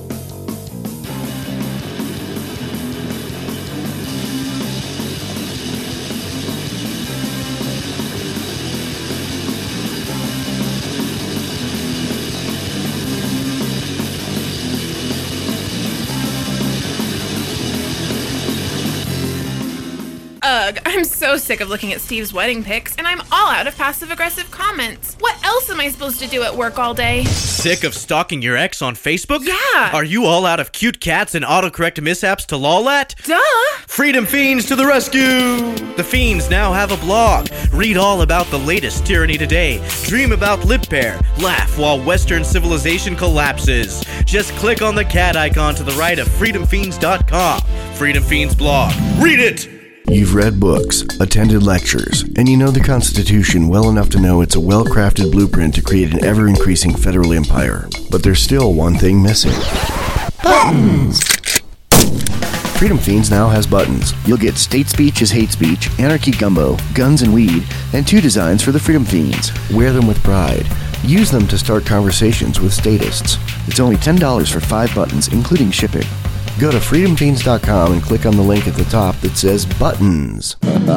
I'm so sick of looking at Steve's wedding pics, and I'm all out of passive-aggressive comments. What else am I supposed to do at work all day? Sick of stalking your ex on Facebook? Yeah. Are you all out of cute cats and autocorrect mishaps to lol at? Duh. Freedom Fiends to the rescue! The Fiends now have a blog. Read all about the latest tyranny today. Dream about lip pair. Laugh while Western civilization collapses. Just click on the cat icon to the right of freedomfiends.com. Freedom Fiends blog. Read it! You've read books, attended lectures, and you know the Constitution well enough to know it's a well-crafted blueprint to create an ever-increasing federal empire. But there's still one thing missing. Buttons! Freedom Fiends now has buttons. You'll get State Speech is Hate Speech, Anarchy Gumbo, Guns and Weed, and 2 designs for the Freedom Fiends. Wear them with pride. Use them to start conversations with statists. It's only $10 for 5 buttons, including shipping. Go to freedomfiends.com and click on the link at the top that says Buttons.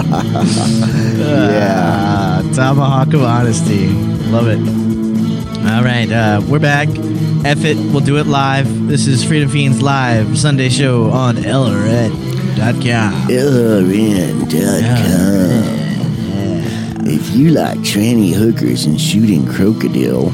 Yeah. Tomahawk of Honesty. Love it. All right. We're back. F it. We'll do it live. This is Freedom Fiends Live, Sunday show on LRN.com. LRN.com. If you like tranny hookers and shooting crocodiles,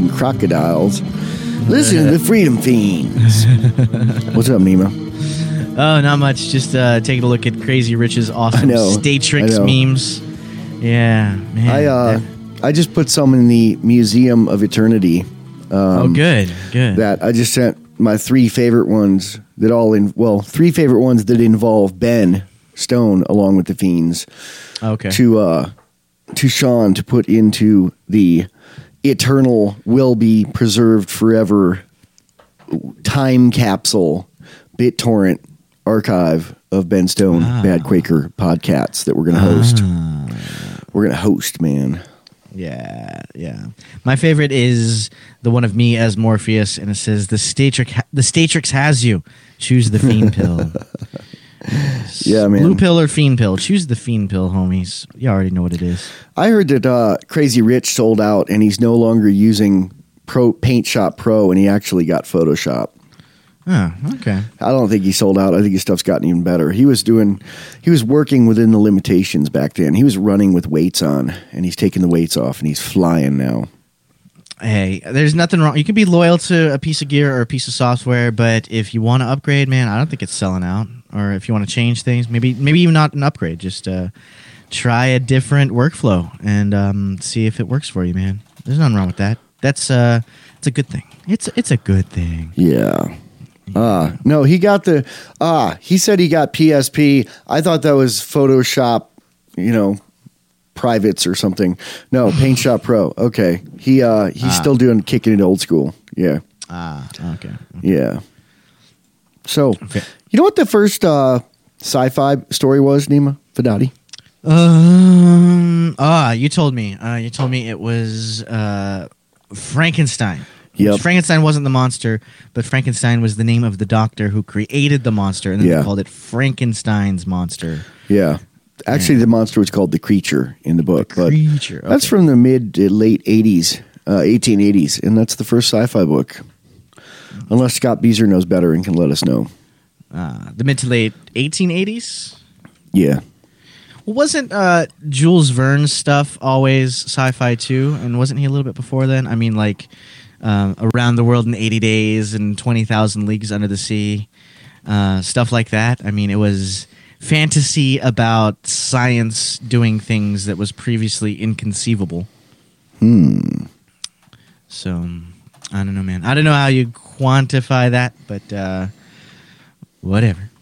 listen to the Freedom Fiends. What's up, Nemo? Oh, not much. Just taking a look at Crazy Rich's awesome Statrix memes. Yeah, man. I just put some in the Museum of Eternity. Good. That I just sent my three favorite ones that involve Ben Stone along with the Fiends. Okay. To Sean to put into the eternal, will be preserved forever time capsule BitTorrent archive of Ben Stone Bad Quaker podcasts that we're going to host. We're going to host, man. Yeah. My favorite is the one of me as Morpheus, and it says, the Statrix has you. Choose the Fiend pill. Yeah, man. Blue pill or Fiend pill? Choose the Fiend pill, homies. You already know what it is. I heard that Crazy Rich sold out, and he's no longer using Paint Shop Pro, and he actually got Photoshop. Oh, okay. I don't think he sold out. I think his stuff's gotten even better. He was working within the limitations back then. He was running with weights on, and he's taking the weights off, and he's flying now. Hey, there's nothing wrong. You can be loyal to a piece of gear or a piece of software, but if you want to upgrade, man, I don't think it's selling out. Or if you want to change things, maybe even not an upgrade. Just try a different workflow and see if it works for you, man. There's nothing wrong with that. It's a good thing. It's a good thing. Yeah. No, he got he said he got PSP. I thought that was Photoshop, privates or something. No, Paint Shop Pro. Okay. He's still kicking it old school. Yeah. Okay. Yeah. So, you know what the first sci-fi story was, Nima Fadati? You told me. You told me it was Frankenstein. Yep. Frankenstein wasn't the monster, but Frankenstein was the name of the doctor who created the monster, and then they called it Frankenstein's monster. Yeah. Actually, the monster was called the Creature in the book. Creature. But that's from the mid to late 80s, 1880s, and that's the first sci-fi book. Unless Scott Beezer knows better and can let us know. The mid to late 1880s? Yeah. Well, wasn't Jules Verne's stuff always sci-fi too? And wasn't he a little bit before then? I mean, like Around the World in 80 Days and 20,000 Leagues Under the Sea, stuff like that. I mean, it was fantasy about science doing things that was previously inconceivable. So, I don't know, man. I don't know how you quantify that, but whatever.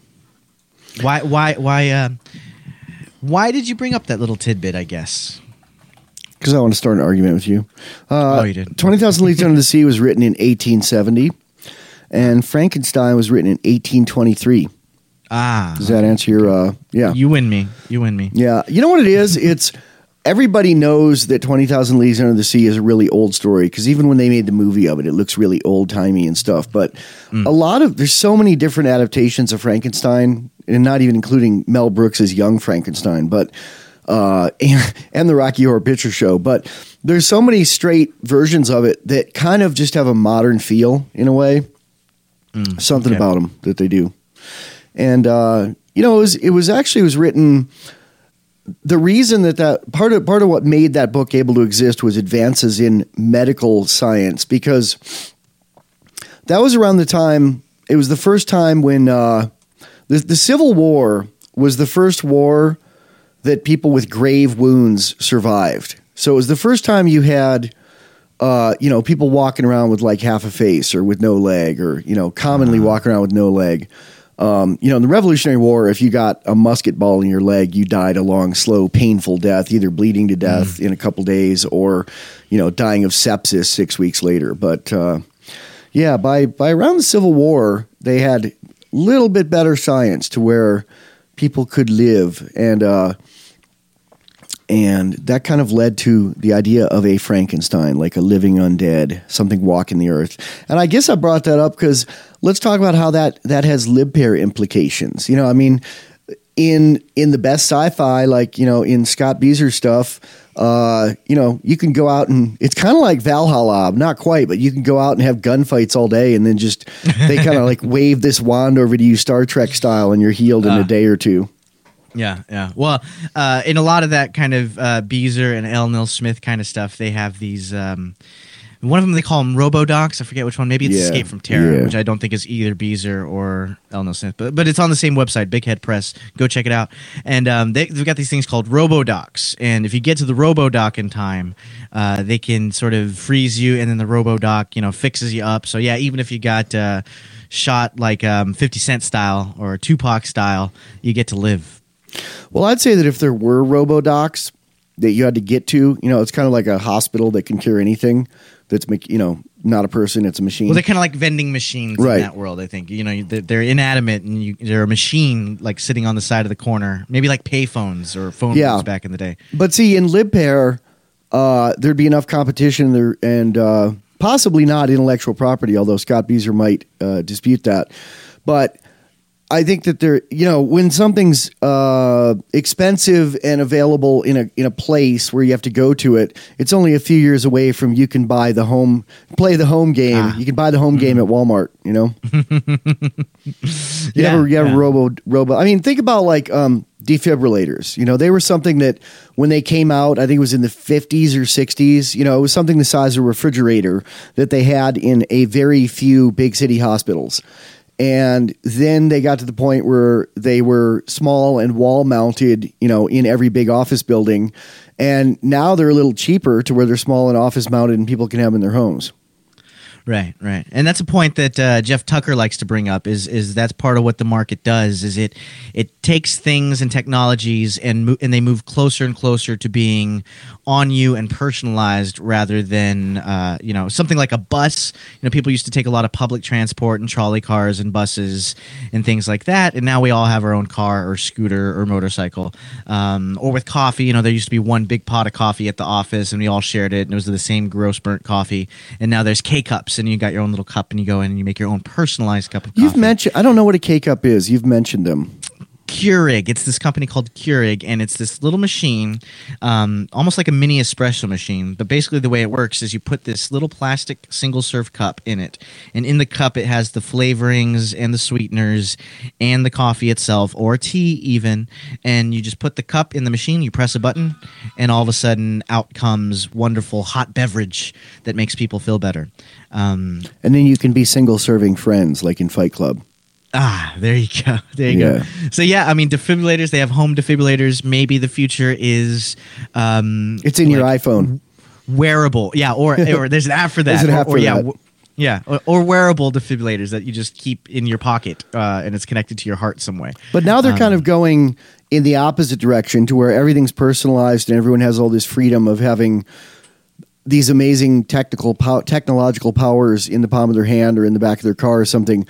Why did you bring up that little tidbit, I guess? Because I want to start an argument with you. You did. 20,000 Leagues Under the Sea was written in 1870, and Frankenstein was written in 1823. Does that answer your... yeah. You win me. Yeah. You know what it is? It's... Everybody knows that 20,000 Leagues Under the Sea is a really old story, because even when they made the movie of it, it looks really old-timey and stuff. But there's so many different adaptations of Frankenstein, and not even including Mel Brooks' Young Frankenstein, but and the Rocky Horror Picture Show. But there's so many straight versions of it that kind of just have a modern feel in a way. Something about them that they do. And, it was written... The reason that part of what made that book able to exist was advances in medical science, because that was around the time, it was the first time when the Civil War was the first war that people with grave wounds survived. So it was the first time you had, people walking around with like half a face or with no leg, or, commonly walking around with no leg. In the Revolutionary War, if you got a musket ball in your leg, you died a long, slow, painful death, either bleeding to death in a couple days or, dying of sepsis 6 weeks later. But, by around the Civil War, they had a little bit better science to where people could live. And that kind of led to the idea of a Frankenstein, like a living undead, something walking the earth. And I guess I brought that up because let's talk about how that has lib-pair implications. In the best sci-fi, like, in Scott Beezer's stuff, you can go out and it's kind of like Valhalla, not quite, but you can go out and have gunfights all day, and then just they kind of like wave this wand over to you Star Trek style, and you're healed in a day or two. Yeah. Well, in a lot of that kind of Beezer and L. Neil Smith kind of stuff, they have these One of them, they call them RoboDocs. I forget which one. Maybe it's Escape from Terror, Yeah. which I don't think is either Beezer or Elno Smith. But it's on the same website, Big Head Press. Go check it out. And they've got these things called RoboDocs. And if you get to the RoboDoc in time, they can sort of freeze you, and then the RoboDoc, fixes you up. So yeah, even if you got shot like 50 Cent style or Tupac style, you get to live. Well, I'd say that if there were RoboDocs that you had to get to, it's kind of like a hospital that can cure anything. That's not a person, it's a machine. Well, they're kind of like vending machines in that world, I think. They're inanimate, and they're a machine like sitting on the side of the corner, maybe like payphones or phone booths back in the day. But see, in LibPair, there'd be enough competition there, and possibly not intellectual property, although Scott Beezer might dispute that. But I think that when something's expensive and available in a place where you have to go to it, it's only a few years away from you can play the home game. You can buy the home game at Walmart. You have robo. I mean, think about like defibrillators. They were something that when they came out, I think it was in the 50s or 60s. It was something the size of a refrigerator that they had in a very few big city hospitals. And then they got to the point where they were small and wall mounted, in every big office building. And now they're a little cheaper to where they're small and office mounted and people can have them in their homes. Right. And that's a point that Jeff Tucker likes to bring up is that's part of what the market does is it takes things and technologies and they move closer and closer to being on you and personalized rather than something like a bus. People used to take a lot of public transport and trolley cars and buses and things like that, and now we all have our own car or scooter or motorcycle. Or with coffee, there used to be one big pot of coffee at the office and we all shared it and it was the same gross burnt coffee, and now there's K-Cups and you got your own little cup and you go in and you make your own personalized cup of coffee. I don't know what a K-Cup is. You've mentioned them. Keurig. It's this company called Keurig, and it's this little machine, almost like a mini espresso machine. But basically the way it works is you put this little plastic single-serve cup in it, and in the cup it has the flavorings and the sweeteners and the coffee itself, or tea even, and you just put the cup in the machine, you press a button, and all of a sudden out comes wonderful hot beverage that makes people feel better. And then you can be single-serving friends like in Fight Club. There you go. Go. So yeah, I mean, defibrillators. They have home defibrillators. Maybe the future is it's in your iPhone, wearable. Yeah, or there's an app for that. There's an app for that. Or wearable defibrillators that you just keep in your pocket and it's connected to your heart some way. But now they're kind of going in the opposite direction to where everything's personalized and everyone has all this freedom of having these amazing technological powers in the palm of their hand or in the back of their car or something,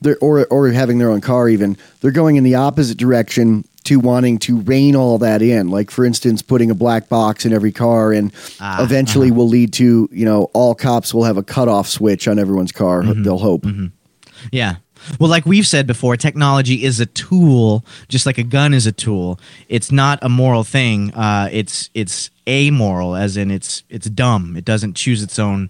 or having their own car even. They're going in the opposite direction to wanting to rein all that in. Like, for instance, putting a black box in every car and eventually will lead to, all cops will have a cutoff switch on everyone's car, they'll hope. Mm-hmm. Yeah. Well, like we've said before, technology is a tool, just like a gun is a tool. It's not a moral thing. It's amoral, as in it's dumb. It doesn't choose its own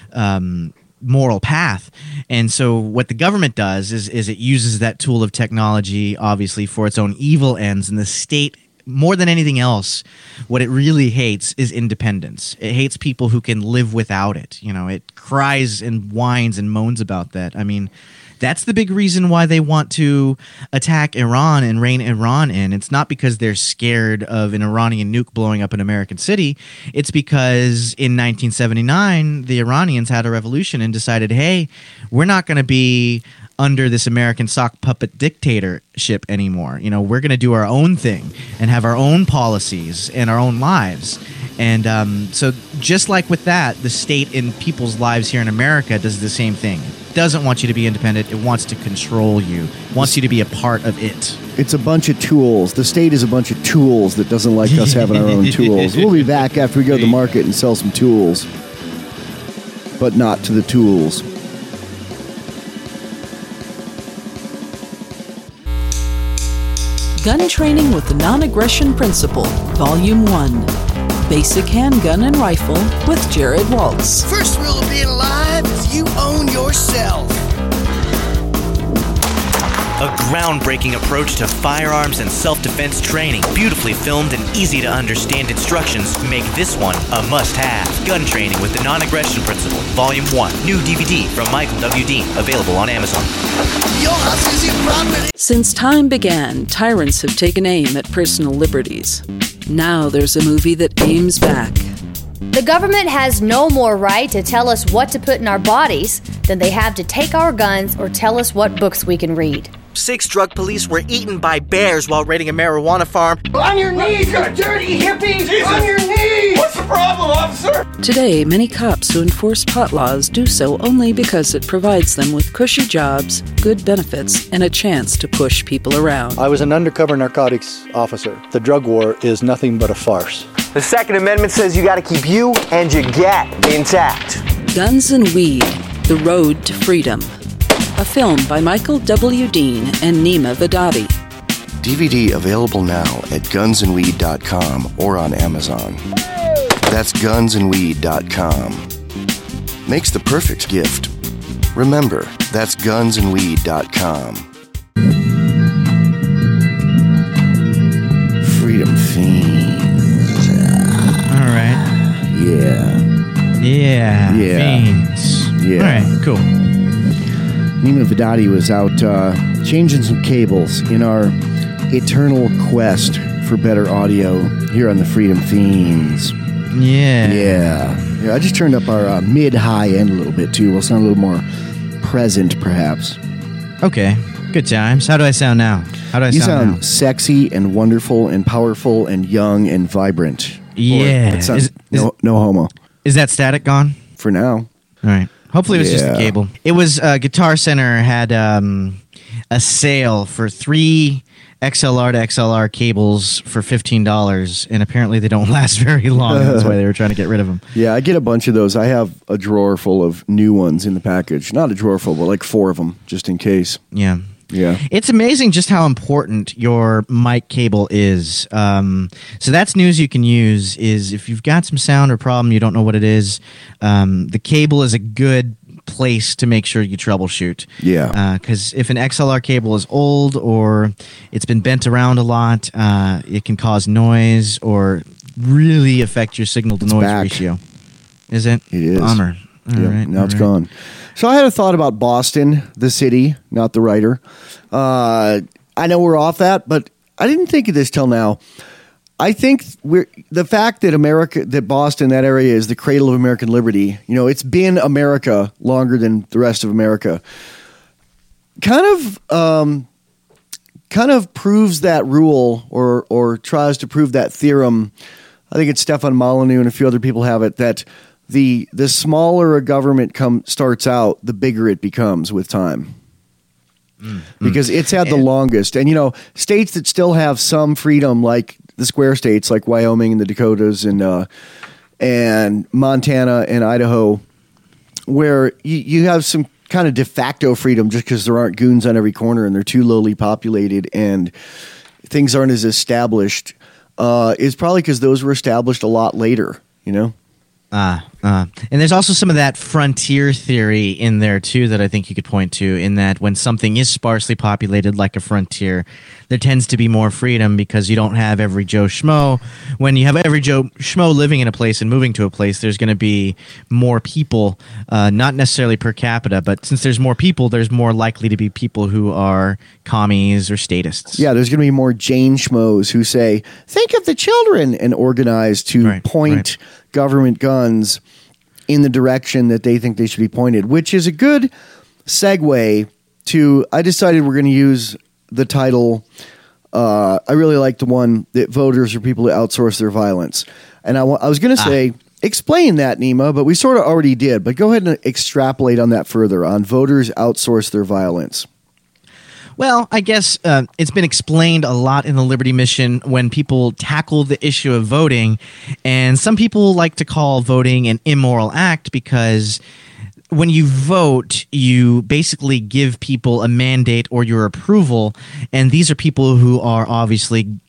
moral path. And so what the government does is it uses that tool of technology, obviously, for its own evil ends. And the state, more than anything else, what it really hates is independence. It hates people who can live without it. It cries and whines and moans about that. I mean, that's the big reason why they want to attack Iran and rein Iran in. It's not because they're scared of an Iranian nuke blowing up an American city. It's because in 1979, the Iranians had a revolution and decided, hey, we're not going to be under this American sock puppet dictatorship anymore. We're going to do our own thing and have our own policies and our own lives. And so just like with that, the state in people's lives here in America does the same thing. It doesn't want you to be independent. It wants to control you. It wants you to be a part of it. It's a bunch of tools. The state is a bunch of tools that doesn't like us having our own tools. We'll be back after we go to the market and sell some tools. But not to the tools. Gun Training with the Non-Aggression Principle, Volume 1. Basic Handgun and Rifle with Jared Waltz. First rule of being alive is you own yourself. A groundbreaking approach to firearms and self-defense training. Beautifully filmed and easy-to-understand instructions make this one a must-have. Gun Training with the Non-Aggression Principle, Volume 1. New DVD from Michael W. Dean, available on Amazon. Since time began, tyrants have taken aim at personal liberties. Now there's a movie that aims back. The government has no more right to tell us what to put in our bodies than they have to take our guns or tell us what books we can read. 6 drug police were eaten by bears while raiding a marijuana farm. On your knees, you dirty hippie! Jesus. On your knees! What's the problem, officer? Today, many cops who enforce pot laws do so only because it provides them with cushy jobs, good benefits, and a chance to push people around. I was an undercover narcotics officer. The drug war is nothing but a farce. The Second Amendment says you gotta keep you and your gat intact. Guns and Weed, The Road to Freedom. A film by Michael W. Dean and Nima Vadadi. DVD available now at gunsandweed.com or on Amazon. That's gunsandweed.com. Makes the perfect gift. Remember, that's gunsandweed.com. Freedom Fiends. All right. Yeah. Fiends. Yeah. All right, cool. Nima Vadadi was out changing some cables in our eternal quest for better audio here on the Freedom Fiends. Yeah. I just turned up our mid-high end a little bit, too. We'll sound a little more present, perhaps. Okay, good times. How do I sound now? You sound sexy and wonderful and powerful and young and vibrant. Yeah. No homo. Is that static gone? For now. All right. Hopefully it was just the cable. It was Guitar Center had a sale for 3 XLR to XLR cables for $15, and apparently they don't last very long. That's why they were trying to get rid of them. Yeah, I get a bunch of those. I have a drawer full of new ones in the package. Not a drawer full, but like 4 of them, just in case. Yeah. It's amazing just how important your mic cable is. So that's news you can use is if you've got some sound or problem, you don't know what it is, the cable is a good place to make sure you troubleshoot. Yeah. Because if an XLR cable is old or it's been bent around a lot, it can cause noise or really affect your signal-to-noise ratio. Is it? It is. Bummer. Now it's gone. So I had a thought about Boston, the city, not the writer. I know we're off that, but I didn't think of this till now. I think the fact that Boston, that area, is the cradle of American liberty. You know, it's been America longer than the rest of America. Kind of proves that rule, or tries to prove that theorem. I think it's Stefan Molyneux and a few other people have it, that the smaller a government starts out, the bigger it becomes with time. Because it's had the longest. And, you know, states that still have some freedom, like the square states, like Wyoming and the Dakotas and Montana and Idaho, where you have some kind of de facto freedom just because there aren't goons on every corner and they're too lowly populated and things aren't as established, is probably because those were established a lot later, you know? And there's also some of that frontier theory in there, too, that I think you could point to, in that when something is sparsely populated like a frontier, there tends to be more freedom because you don't have every Joe Schmo. When you have every Joe Schmo living in a place and moving to a place, there's going to be more people, not necessarily per capita, but since there's more people, there's more likely to be people who are commies or statists. Yeah, there's going to be more Jane Schmoes who say, think of the children, and organize to point government guns in the direction that they think they should be pointed, which is a good segue to, I decided we're going to use the title, I really like the one that voters are people who outsource their violence. And I was going to say, explain that, Nima, but we sort of already did, but go ahead and extrapolate on that further, on voters outsource their violence. Well, I guess it's been explained a lot in the Liberty Mission when people tackle the issue of voting, and some people like to call voting an immoral act because when you vote, you basically give people a mandate or your approval, and these are people who are obviously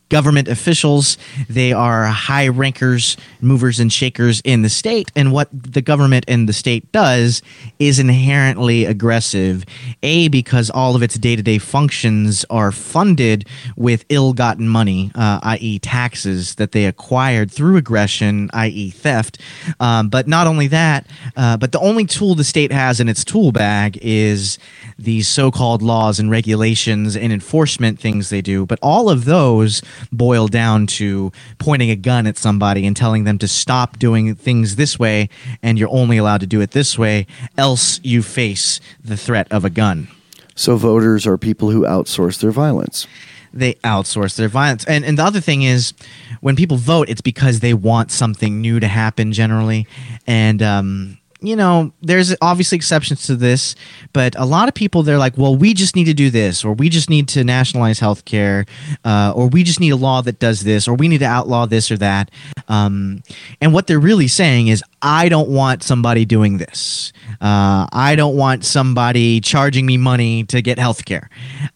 government officials. They are high rankers, movers and shakers in the state. And what the government and the state does is inherently aggressive. A, because all of its day-to-day functions are funded with ill-gotten money, i.e. taxes that they acquired through aggression, i.e. theft. But not only that, but the only tool the state has in its tool bag is these so-called laws and regulations and enforcement things they do. But all of those boil down to pointing a gun at somebody and telling them to stop doing things this way, and you're only allowed to do it this way, else you face the threat of a gun. So voters are people who outsource their violence. They outsource their violence. And the other thing is, when people vote, it's because they want something new to happen generally. And, you know, there's obviously exceptions to this, but a lot of people, they're like, well, we just need to do this, or we just need to nationalize healthcare, or we just need a law that does this, or we need to outlaw this or that. And what they're really saying is, I don't want somebody doing this. I don't want somebody charging me money to get healthcare.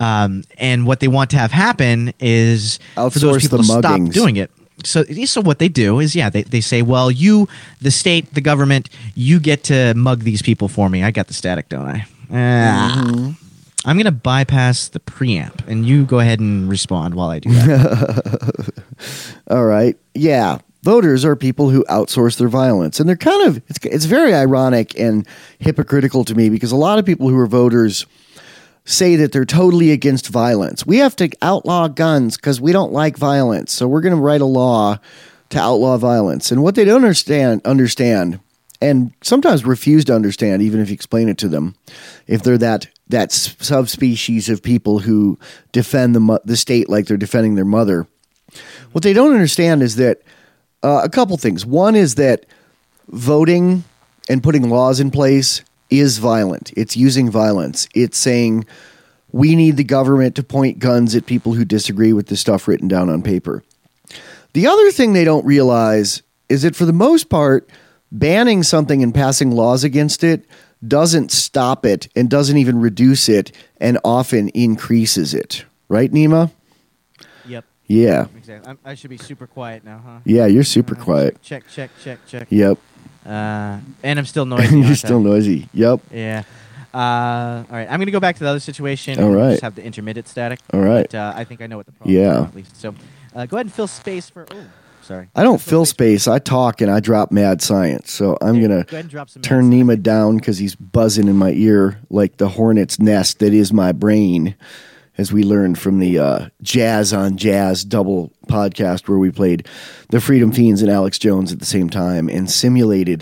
And what they want to have happen is for those people to stop doing it. So what they do is, they say, well, you, the state, the government, you get to mug these people for me. I got the static, don't I? I'm going to bypass the preamp, and you go ahead and respond while I do that. All right. Yeah. Voters are people who outsource their violence. And they're kind of, it's very ironic and hypocritical to me, because a lot of people who are voters say that they're totally against violence. We have to outlaw guns because we don't like violence. So we're going to write a law to outlaw violence. And what they don't understand, and sometimes refuse to understand, even if you explain it to them, if they're that subspecies of people who defend the state like they're defending their mother, what they don't understand is that a couple things. One is that voting and putting laws in place is violent. It's using violence. It's saying we need the government to point guns at people who disagree with the stuff written down on paper. The other thing they don't realize is that for the most part, banning something and passing laws against it doesn't stop it and doesn't even reduce it, and often increases it. Right, Nima? Yep. Yeah. Exactly. I should be super quiet now, huh? Yeah, you're super quiet. Check. Yep. And I'm still noisy. You're still noisy. Yep. Yeah. All right. I'm going to go back to the other situation. All right. Just have the intermittent static. All right. But, I think I know what the problem is, at least. So go ahead and fill space for... Oh, sorry. I don't fill space. I talk and I drop mad science. So I'm going to turn Nima down because he's buzzing in my ear like the hornet's nest that is my brain, as we learned from the Jazz on Jazz double podcast where we played the Freedom Fiends and Alex Jones at the same time and simulated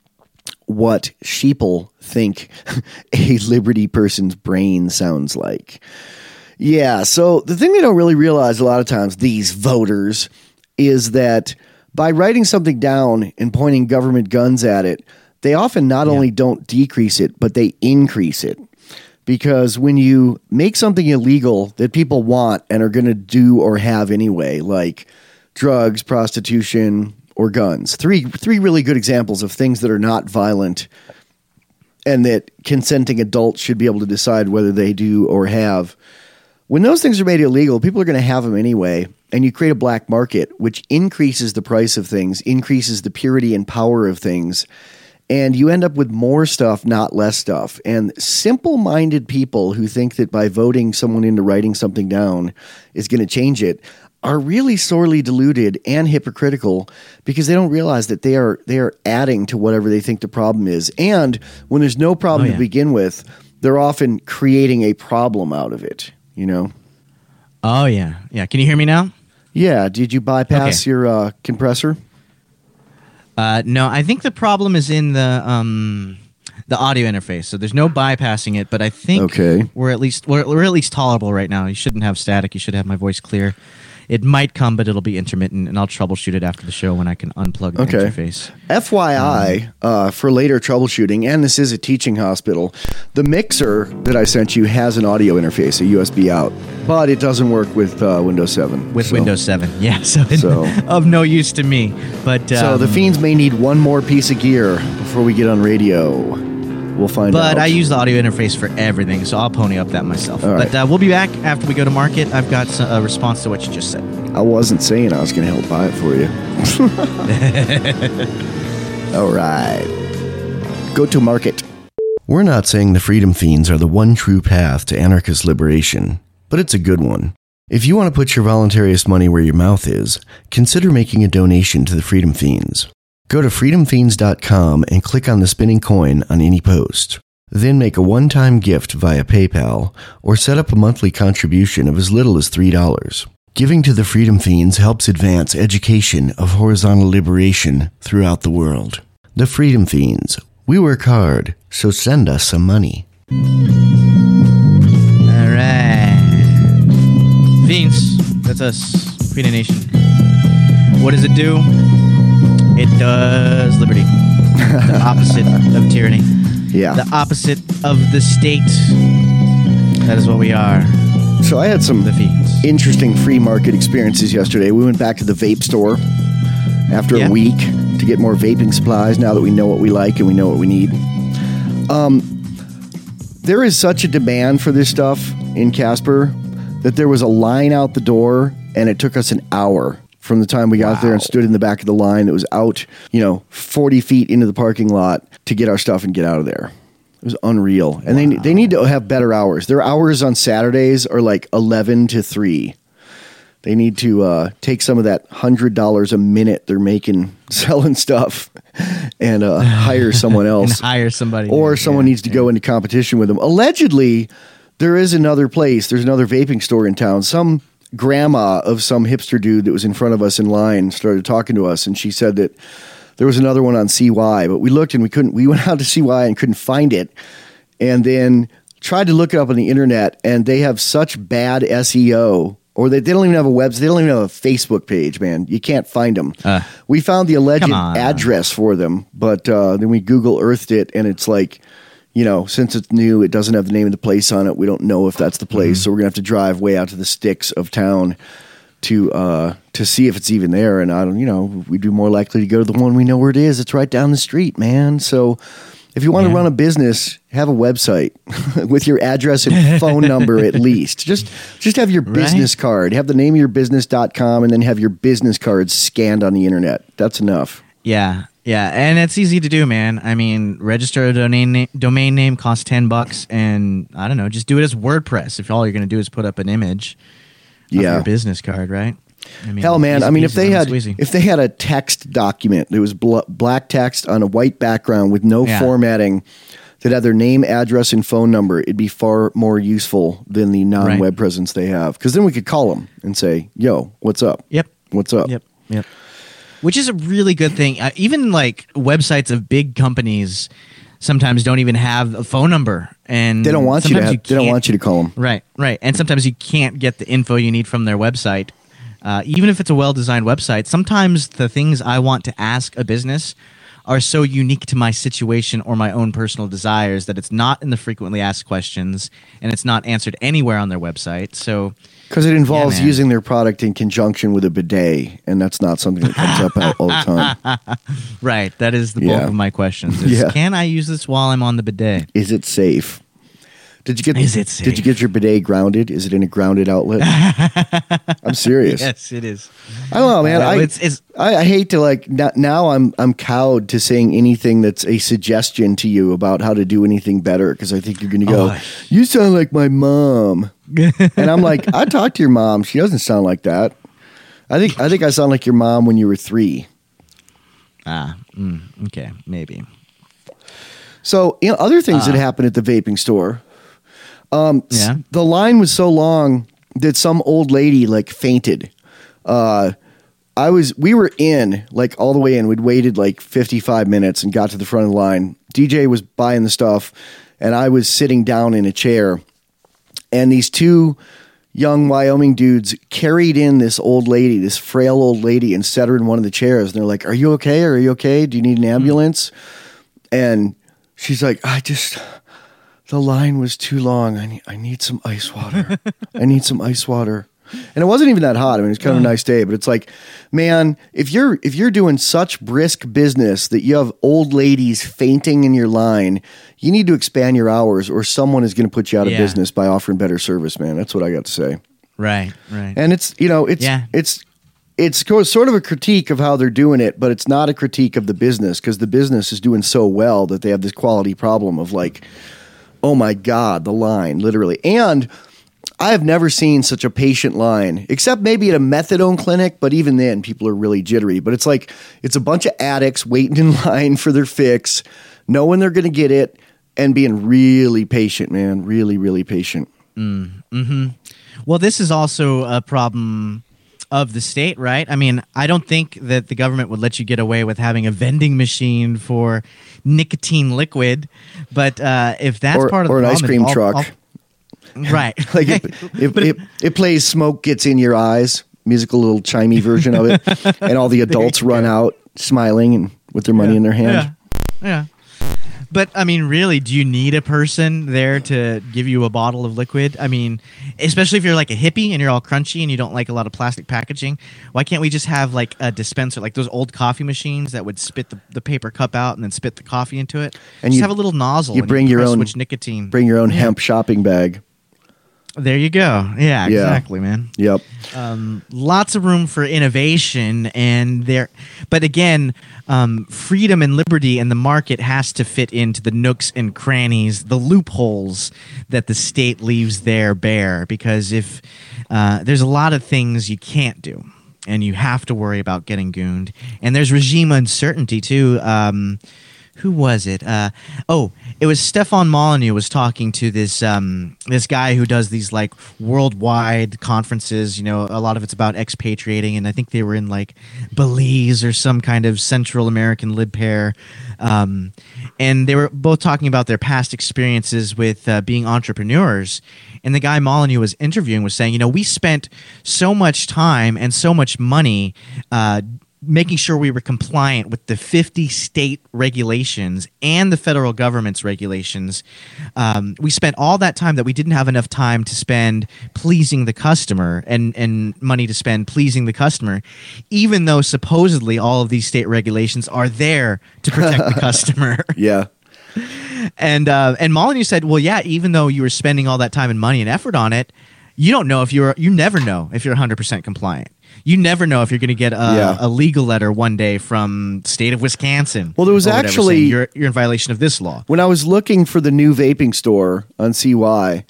what sheeple think a liberty person's brain sounds like. Yeah, so the thing they don't really realize a lot of times, these voters, is that by writing something down and pointing government guns at it, they often not only don't decrease it, but they increase it. Because when you make something illegal that people want and are going to do or have anyway, like drugs, prostitution, or guns, three really good examples of things that are not violent and that consenting adults should be able to decide whether they do or have. When those things are made illegal, people are going to have them anyway, and you create a black market, which increases the price of things, increases the purity and power of things, and you end up with more stuff, not less stuff. And simple-minded people who think that by voting someone into writing something down is going to change it are really sorely deluded and hypocritical, because they don't realize that they are adding to whatever they think the problem is. And when there's no problem to begin with, they're often creating a problem out of it, you know? Oh, yeah. Yeah. Can you hear me now? Yeah. Did you bypass your compressor? No, I think the problem is in the audio interface. So there's no bypassing it, but I think we're at least tolerable right now. You shouldn't have static. You should have my voice clear. It might come, but it'll be intermittent, and I'll troubleshoot it after the show when I can unplug the interface. FYI, for later troubleshooting, and this is a teaching hospital, the mixer that I sent you has an audio interface, a USB out, but it doesn't work with Windows 7. Windows 7, yeah. So of no use to me. But so the Fiends may need one more piece of gear before we get on radio. We'll find out. But I use the audio interface for everything, so I'll pony up that myself. All right. But we'll be back after we go to market. I've got a response to what you just said. I wasn't saying I was going to help buy it for you. All right. Go to market. We're not saying the Freedom Fiends are the one true path to anarchist liberation, but it's a good one. If you want to put your voluntarist money where your mouth is, consider making a donation to the Freedom Fiends. Go to freedomfiends.com and click on the spinning coin on any post. Then make a one-time gift via PayPal or set up a monthly contribution of as little as $3. Giving to the Freedom Fiends helps advance education of horizontal liberation throughout the world. The Freedom Fiends. We work hard, so send us some money. All right. Fiends, that's us, Freedom Nation. What does it do? It does liberty. The opposite of tyranny. Yeah. The opposite of the state. That is what we are. So I had some interesting free market experiences yesterday. We went back to the vape store after a week to get more vaping supplies now that we know what we like and we know what we need. There is such a demand for this stuff in Casper that there was a line out the door, and it took us an hour from the time we got there and stood in the back of the line that was out, 40 feet into the parking lot to get our stuff and get out of there. It was unreal. And they need to have better hours. Their hours on Saturdays are like 11 to 3. They need to take some of that $100 a minute they're making selling stuff and hire someone else. And hire somebody. Or someone needs to go into competition with them. Allegedly, there is another place. There's another vaping store in town. Some grandma of some hipster dude that was in front of us in line started talking to us, and she said that there was another one on CY, but we looked and we couldn't. We went out to CY and couldn't find it, and then tried to look it up on the internet, and they have such bad SEO, or they don't even have a website. They don't even have a Facebook page, man. You can't find them. We found the alleged address for them, but then we Google Earthed it, and it's like, since it's new, it doesn't have the name of the place on it. We don't know if that's the place, so we're gonna have to drive way out to the sticks of town to see if it's even there. And I don't, we'd be more likely to go to the one we know where it is. It's right down the street, man. So if you want to run a business, have a website with your address and phone number at least. Just have your business card. Have the name of your business.com and then have your business cards scanned on the internet. That's enough. Yeah. Yeah, and it's easy to do, man. I mean, register a domain name costs $10, and I don't know, just do it as WordPress. If all you're going to do is put up an image of your business card, right? I mean, hell, man. If they had a text document that was black text on a white background with no formatting that had their name, address, and phone number, it'd be far more useful than the non-web presence they have. Because then we could call them and say, "Yo, what's up? Yep, what's up? Yep." Which is a really good thing. Even like websites of big companies sometimes don't even have a phone number, and they don't want you to. They don't want you to call them. Right. And sometimes you can't get the info you need from their website, even if it's a well-designed website. Sometimes the things I want to ask a business are so unique to my situation or my own personal desires that it's not in the frequently asked questions, and it's not answered anywhere on their website. So. Because it involves using their product in conjunction with a bidet, and that's not something that comes up all the time. Right. That is the bulk of my questions. Can I use this while I'm on the bidet? Is it safe? Is it safe? Did you get your bidet grounded? Is it in a grounded outlet? I'm serious. Yes, it is. I don't know, man. I hate to now I'm cowed to saying anything that's a suggestion to you about how to do anything better, because I think you're going to go, you sound like my mom. And I'm like, I talked to your mom. She doesn't sound like that. I think I sound like your mom when you were 3. Okay, maybe. So, other things that happened at the vaping store. The line was so long that some old lady fainted. We were in all the way in. We'd waited 55 minutes and got to the front of the line. DJ was buying the stuff, and I was sitting down in a chair. And these 2 young Wyoming dudes carried in this old lady, this frail old lady, and set her in one of the chairs. And they're like, "Are you okay? Are you okay? Do you need an ambulance?" And she's like, the line was too long. I need some ice water. I need some ice water. And it wasn't even that hot. I mean, it was kind of a nice day, but it's like, man, if you're doing such brisk business that you have old ladies fainting in your line, you need to expand your hours, or someone is going to put you out of business by offering better service, man. That's what I got to say. Right. And it's sort of a critique of how they're doing it, but it's not a critique of the business, because the business is doing so well that they have this quality problem of like, oh my God, the line, literally. And I have never seen such a patient line, except maybe at a methadone clinic, but even then people are really jittery. But it's like, it's a bunch of addicts waiting in line for their fix, knowing they're going to get it, and being really patient, man. Really, really patient. Mm-hmm. Well, this is also a problem of the state, right? I mean, I don't think that the government would let you get away with having a vending machine for nicotine liquid, but if that's part of the or problem, an ice cream truck. Right. Like it plays Smoke Gets in Your Eyes, musical little chimey version of it, and all the adults run out smiling and with their money in their hand. Yeah. But, I mean, really, do you need a person there to give you a bottle of liquid? I mean, especially if you're like a hippie and you're all crunchy and you don't like a lot of plastic packaging, why can't we just have like a dispenser, like those old coffee machines that would spit the paper cup out and then spit the coffee into it? And just have a little nozzle. You bring your own nicotine. Bring your own hemp shopping bag. There you go. Yeah, exactly, man. Yep. Lots of room for innovation, but again, freedom and liberty and the market has to fit into the nooks and crannies, the loopholes that the state leaves there bare. Because if there's a lot of things you can't do, and you have to worry about getting gooned, and there's regime uncertainty too. Who was it? It was Stefan Molyneux was talking to this guy who does these like worldwide conferences. You know, a lot of it's about expatriating, and I think they were in like Belize or some kind of Central American lib pair. And they were both talking about their past experiences with being entrepreneurs. And the guy Molyneux was interviewing was saying, you know, we spent so much time and so much money making sure we were compliant with the 50 state regulations and the federal government's regulations. We spent all that time that we didn't have enough time to spend pleasing the customer and money to spend pleasing the customer, even though supposedly all of these state regulations are there to protect the customer. Yeah. And Molyneux said, well, yeah, even though you were spending all that time and money and effort on it, you don't know if you never know if you're 100% compliant. You never know if you're going to get a legal letter one day from state of Wisconsin. Well, there was actually you're in violation of this law. When I was looking for the new vaping store on CY,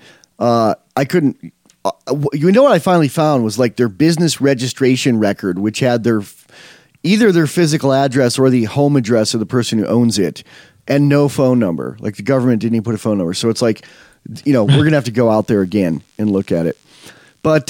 I couldn't. You know what I finally found was like their business registration record, which had either their physical address or the home address of the person who owns it, and no phone number. Like the government didn't even put a phone number. So it's like, you know, we're gonna have to go out there again and look at it. But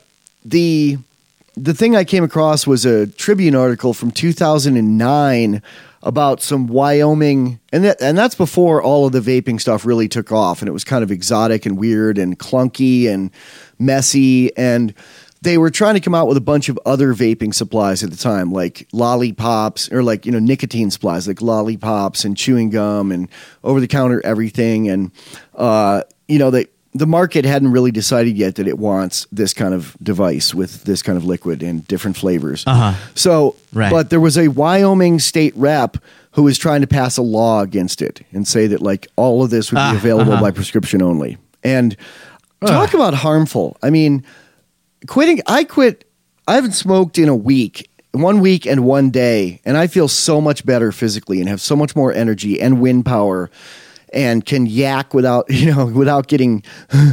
the thing I came across was a Tribune article from 2009 about some Wyoming, and that's before all of the vaping stuff really took off, and it was kind of exotic and weird and clunky and messy, and they were trying to come out with a bunch of other vaping supplies at the time, like lollipops, or like, you know, nicotine supplies, like lollipops and chewing gum and over-the-counter everything, and you know, the market hadn't really decided yet that it wants this kind of device with this kind of liquid and different flavors. So, but there was a Wyoming state rep who was trying to pass a law against it and say that like all of this would be available by prescription only. And talk about harmful. I mean, I haven't smoked in 1 week and 1 day, and I feel so much better physically and have so much more energy and wind power, and can yak without getting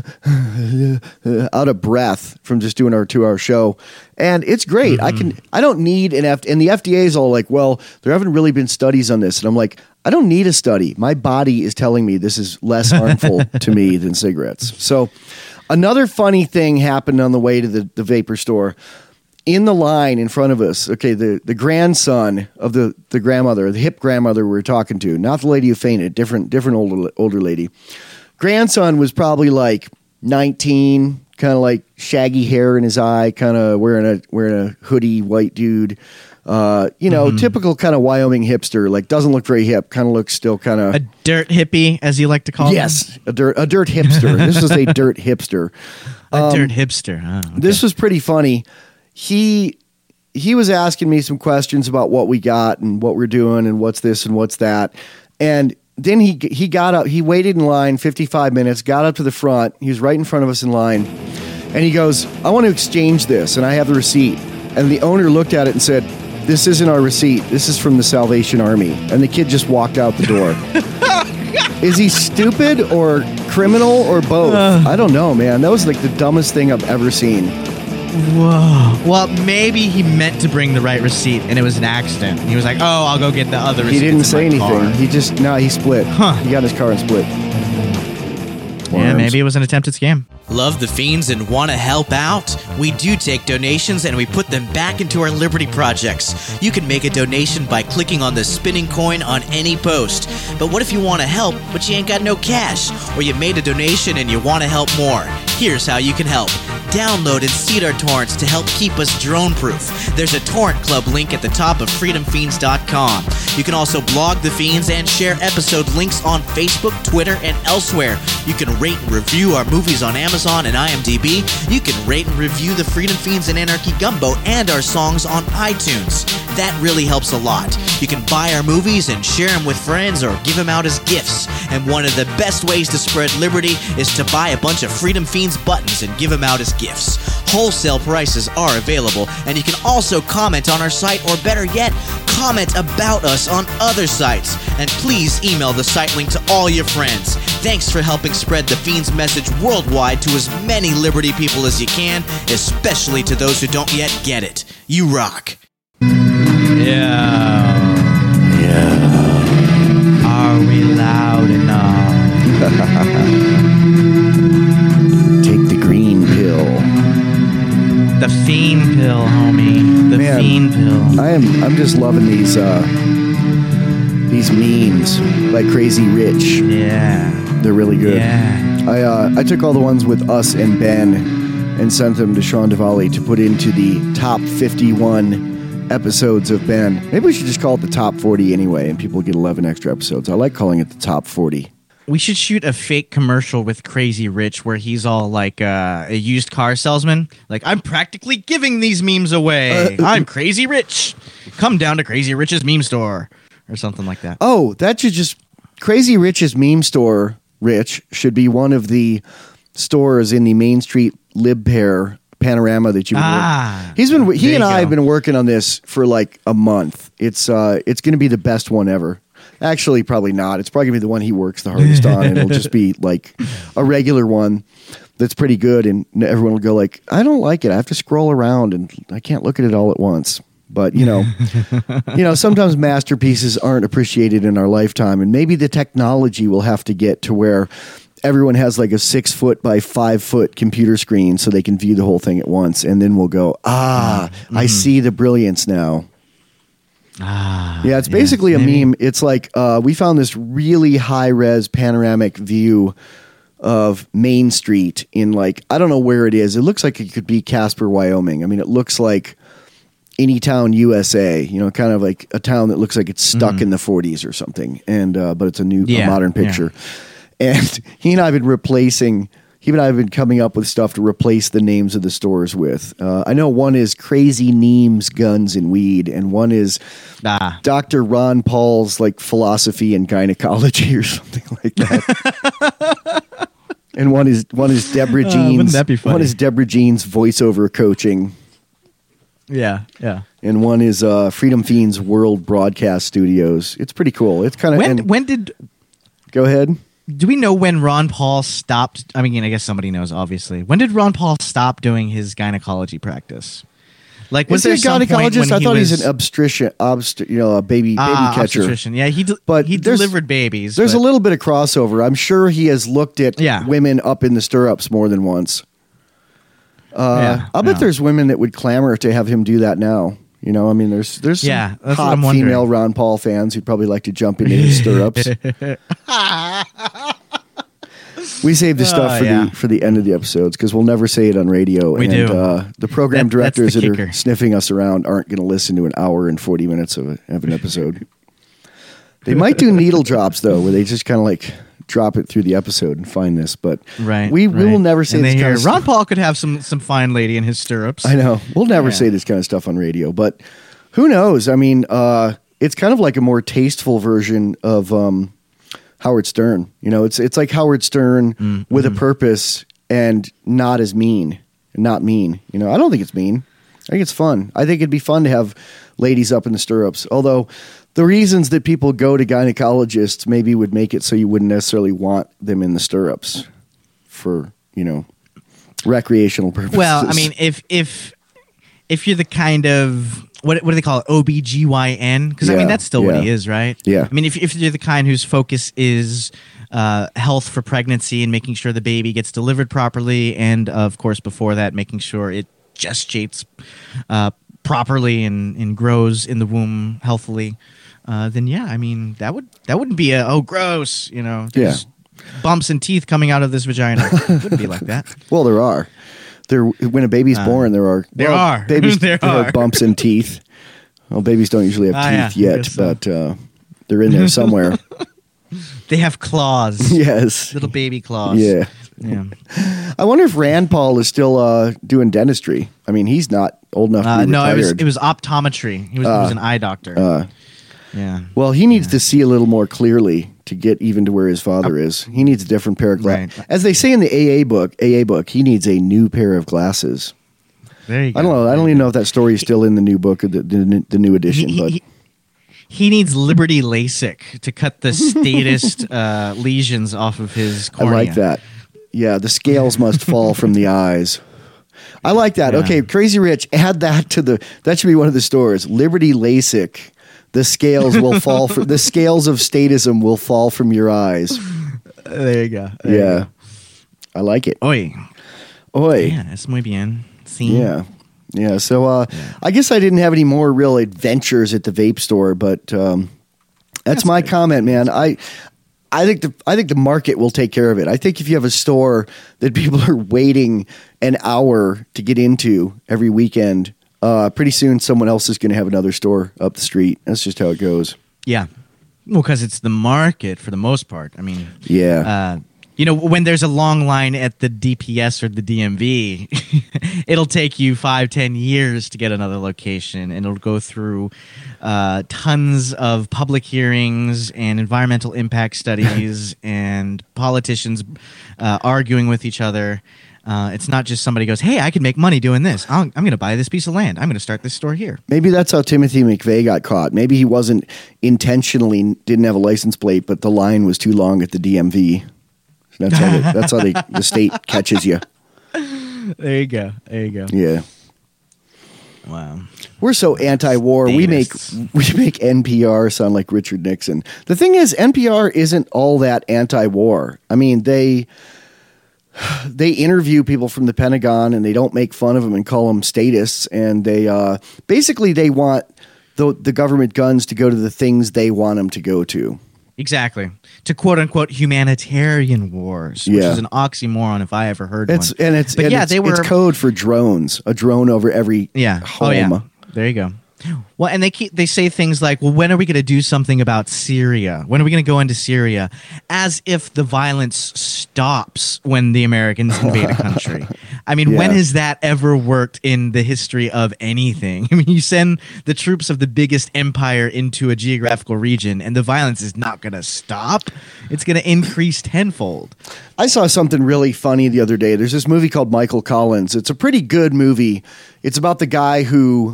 out of breath from just doing our 2-hour show. And it's great. I don't need and the FDA is all like, well, there haven't really been studies on this. And I'm like, I don't need a study. My body is telling me this is less harmful to me than cigarettes. So another funny thing happened on the way to the vapor store. In the line in front of us, okay, the grandson of the grandmother, the hip grandmother we were talking to, not the lady who fainted, different older lady. Grandson was probably like 19, kind of like shaggy hair in his eye, kind of wearing a hoodie, white dude. Typical kind of Wyoming hipster, like doesn't look very hip, kind of looks still kind of a dirt hippie, as you like to call yes, a dirt hipster. This is a dirt hipster. Dirt hipster. Oh, okay. This was pretty funny. He was asking me some questions about what we got and what we're doing and what's this and what's that. And then he got up, he waited in line 55 minutes, got up to the front. He was right in front of us in line. And he goes, I want to exchange this, and I have the receipt. And the owner looked at it and said, this isn't our receipt. This is from the Salvation Army. And the kid just walked out the door. Is he stupid or criminal or both? I don't know, man. That was like the dumbest thing I've ever seen. Whoa. Well, maybe he meant to bring the right receipt, and it was an accident. He was like, "Oh, I'll go get the other receipt." He didn't say anything. He just he split. He got his car and split. Yeah, maybe it was an attempted scam. Love the Fiends and want to help out? We do take donations and we put them back into our Liberty projects. You can make a donation by clicking on the spinning coin on any post. But what if you want to help, but you ain't got no cash? Or you made a donation and you want to help more? Here's how you can help. Download and seed our torrents to help keep us drone-proof. There's a torrent club link at the top of freedomfiends.com. You can also blog The Fiends and share episode links on Facebook, Twitter, and elsewhere. You can rate and review our movies on Amazon and IMDb. You can rate and review the Freedom Fiends and Anarchy Gumbo and our songs on iTunes. That really helps a lot. You can buy our movies and share them with friends or give them out as gifts. And one of the best ways to spread liberty is to buy a bunch of Freedom Fiends buttons and give them out as gifts. Wholesale prices are available, and you can also comment on our site, or better yet, comment about us on other sites. And please email the site link to all your friends. Thanks for helping spread the Fiends message worldwide to as many Liberty people as you can, especially to those who don't yet get it. You rock. Yeah. Are we loud enough? Take the green pill. The fiend pill, homie. The fiend pill. I'm just loving these memes like Crazy Rich. Yeah. They're really good. Yeah. I took all the ones with us and Ben and sent them to Sean Duvall to put into the top 51 episodes of Ben. Maybe we should just call it the top 40 anyway, and people get 11 extra episodes. I like calling it the top 40. We should shoot a fake commercial with Crazy Rich where he's all like a used car salesman. Like, I'm practically giving these memes away. I'm Crazy Rich. Come down to Crazy Rich's meme store. Or something like that. Oh, that should just... Crazy Rich's meme store, Rich, should be one of the stores in the Main Street Lib Pair panorama that you've been He and I have been working on this for like a month. It's going to be the best one ever. Actually, probably not. It's probably going to be the one he works the hardest on, and it'll just be like a regular one that's pretty good, and everyone will go like, I don't like it. I have to scroll around, and I can't look at it all at once. But, sometimes masterpieces aren't appreciated in our lifetime, and maybe the technology will have to get to where everyone has like a 6 foot by 5 foot computer screen so they can view the whole thing at once, and then we'll go, I see the brilliance now. Yeah, it's basically a meme. It's like we found this really high-res panoramic view of Main Street in like, I don't know where it is. It looks like it could be Casper, Wyoming. I mean, it looks like Anytown, USA, kind of like a town that looks like it's stuck in the 40s or something. And but it's a modern picture. Yeah. And he and I have been coming up with stuff to replace the names of the stores with. I know one is Crazy Neems Guns and Weed, and one is Dr. Ron Paul's like philosophy and gynecology or something like that. And one is Deborah Jean's. Wouldn't that be funny? One is Deborah Jean's voiceover coaching. Yeah. And one is Freedom Fiends World Broadcast Studios. It's pretty cool. It's kind of when did go ahead. Do we know when Ron Paul stopped? I mean, I guess somebody knows. Obviously, when did Ron Paul stop doing his gynecology practice? Like, was there a gynecologist? I thought he's an obstetrician, a baby catcher. Obstetrician. Yeah, he delivered babies. There's a little bit of crossover. I'm sure he has looked at women up in the stirrups more than once. I bet there's women that would clamor to have him do that now. I mean, there's some hot female Ron Paul fans who'd probably like to jump into his stirrups. We save the stuff for the end of the episodes because we'll never say it on radio. We do. The program directors that are sniffing us around aren't going to listen to an hour and 40 minutes of an episode. They might do needle drops, though, where they just kind of like drop it through the episode and find this, but we will never say this kind of Ron Paul could have some fine lady in his stirrups. I know. We'll never say this kind of stuff on radio, but who knows? I mean, it's kind of like a more tasteful version of Howard Stern. It's like Howard Stern with a purpose and not as mean. and not mean. You know, I don't think it's mean. I think it's fun. I think it'd be fun to have ladies up in the stirrups. Although the reasons that people go to gynecologists maybe would make it so you wouldn't necessarily want them in the stirrups for, you know, recreational purposes. Well, I mean, if you're the kind of what do they call it? OBGYN? Because I mean, that's still what he is, right? Yeah. I mean, if you're the kind whose focus is health for pregnancy and making sure the baby gets delivered properly, and of course before that, making sure it gestates properly and grows in the womb healthily, then yeah, I mean that wouldn't be a gross, you know, bumps and teeth coming out of this vagina. It wouldn't be like that. Well, there are. When a baby's born, there are babies. there are bumps and teeth. Well, babies don't usually have teeth yet, but they're in there somewhere. They have claws. Yes, little baby claws. Yeah. I wonder if Rand Paul is still doing dentistry. I mean, he's not old enough to be retired. No, it was optometry. He was an eye doctor. Yeah. Well, he needs to see a little more clearly to get even to where his father is. He needs a different pair of glasses. Right. As they say in the AA book, he needs a new pair of glasses. There you go. I don't know. I don't even know if that story is still in the new book, or the new edition. But he needs Liberty LASIK to cut the statist lesions off of his cornea. I like that. Yeah, the scales must fall from the eyes. I like that. Yeah. Okay, Crazy Rich, add that to that should be one of the stores. Liberty LASIK. The scales will fall from the scales of statism will fall from your eyes. There you go. There you go. I like it. Oy. Yeah, es muy bien. Sí. Yeah. So I guess I didn't have any more real adventures at the vape store, but that's my comment, man. I think the market will take care of it. I think if you have a store that people are waiting an hour to get into every weekend, pretty soon someone else is going to have another store up the street. That's just how it goes. Yeah. Well, because it's the market for the most part. I mean, yeah. When there's a long line at the DPS or the DMV, it'll take you 5-10 years to get another location, and it'll go through tons of public hearings and environmental impact studies and politicians arguing with each other. It's not just somebody goes, hey, I can make money doing this. I'm going to buy this piece of land. I'm going to start this store here. Maybe that's how Timothy McVeigh got caught. Maybe he didn't have a license plate, but the line was too long at the DMV. That's how the state catches you. There you go. Yeah. Wow. We're so anti-war. We make NPR sound like Richard Nixon. The thing is, NPR isn't all that anti-war. I mean, they interview people from the Pentagon, and they don't make fun of them and call them statists. And they basically they want the government guns to go to the things they want them to go to. Exactly. To quote unquote humanitarian wars, which is an oxymoron if I ever heard one. It's code for drones. A drone over every home. Oh, yeah. There you go. Well, and they say things like, well, when are we going to do something about Syria? When are we going to go into Syria? As if the violence stops when the Americans invade a country. I mean, when has that ever worked in the history of anything? I mean, you send the troops of the biggest empire into a geographical region, and the violence is not going to stop. It's going to increase tenfold. I saw something really funny the other day. There's this movie called Michael Collins. It's a pretty good movie. It's about the guy who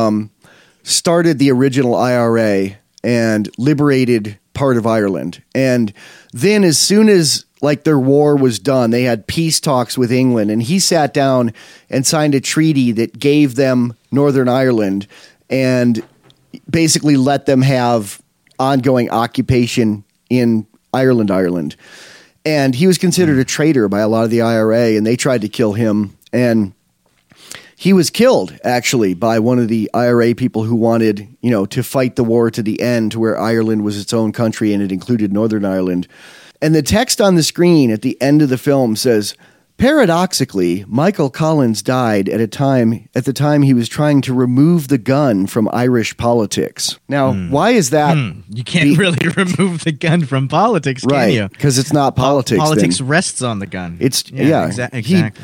started the original IRA and liberated part of Ireland. And then as soon as their war was done, they had peace talks with England, and he sat down and signed a treaty that gave them Northern Ireland and basically let them have ongoing occupation in Ireland. And he was considered a traitor by a lot of the IRA, and they tried to kill him. And he was killed, actually, by one of the IRA people who wanted, to fight the war to the end, to where Ireland was its own country and it included Northern Ireland. And the text on the screen at the end of the film says, paradoxically, Michael Collins died at the time he was trying to remove the gun from Irish politics. Now, why is that? You can't really remove the gun from politics, can you? Because it's not politics. Politics rests on the gun. Exactly.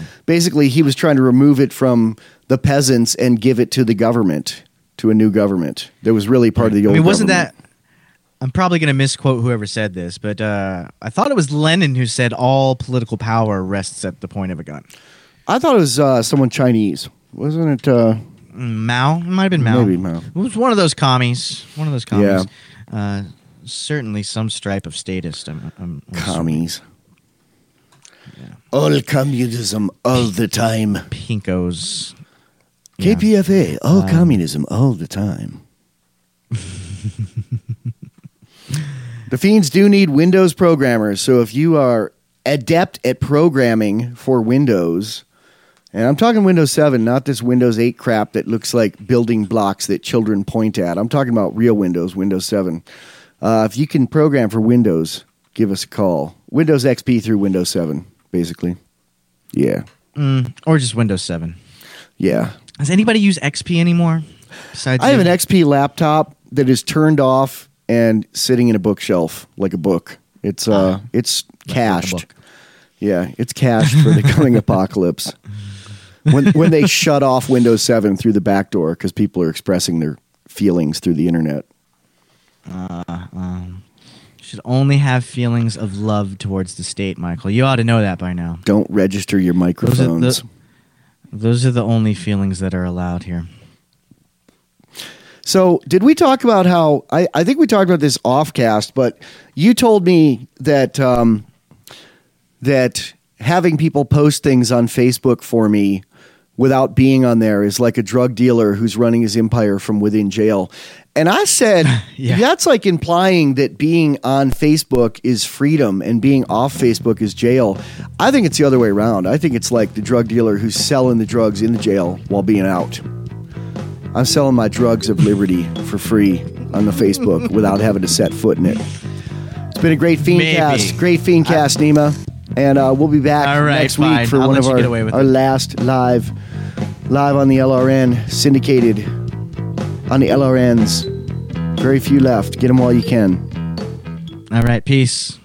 He was trying to remove it from the peasants and give it to the government, to a new government that was really part of the old government. Wasn't that... I'm probably going to misquote whoever said this, but I thought it was Lenin who said all political power rests at the point of a gun. I thought it was someone Chinese. Wasn't it? Mao? It might have been Mao. Maybe Mao. It was one of those commies. Yeah. Certainly some stripe of statist. I'm commies. Yeah. All communism all the time. Pinkos. KPFA, all communism all the time. The Fiends do need Windows programmers, so if you are adept at programming for Windows, and I'm talking Windows 7, not this Windows 8 crap that looks like building blocks that children point at. I'm talking about real Windows, Windows 7. If you can program for Windows, give us a call. Windows XP through Windows 7, basically. Yeah. Or just Windows 7. Yeah. Does anybody use XP anymore? Besides I have an XP laptop that is turned off and sitting in a bookshelf like a book. It's cached. Like yeah, it's cached for the coming apocalypse. When they shut off Windows 7 through the back door because people are expressing their feelings through the internet. Should only have feelings of love towards the state, Michael. You ought to know that by now. Don't register your microphones. Those are the only feelings that are allowed here. So, did we talk about how I think we talked about this offcast, but you told me that that having people post things on Facebook for me without being on there is like a drug dealer who's running his empire from within jail. And I said, that's like implying that being on Facebook is freedom and being off Facebook is jail. I think it's the other way around. I think it's like the drug dealer who's selling the drugs in the jail while being out. I'm selling my drugs of liberty for free on the Facebook without having to set foot in it. It's been a great Fiendcast. Great Fiendcast, Nima. And we'll be back next week for one of our last live on the LRN, syndicated on the LRNs. Very few left. Get them while you can. All right. Peace.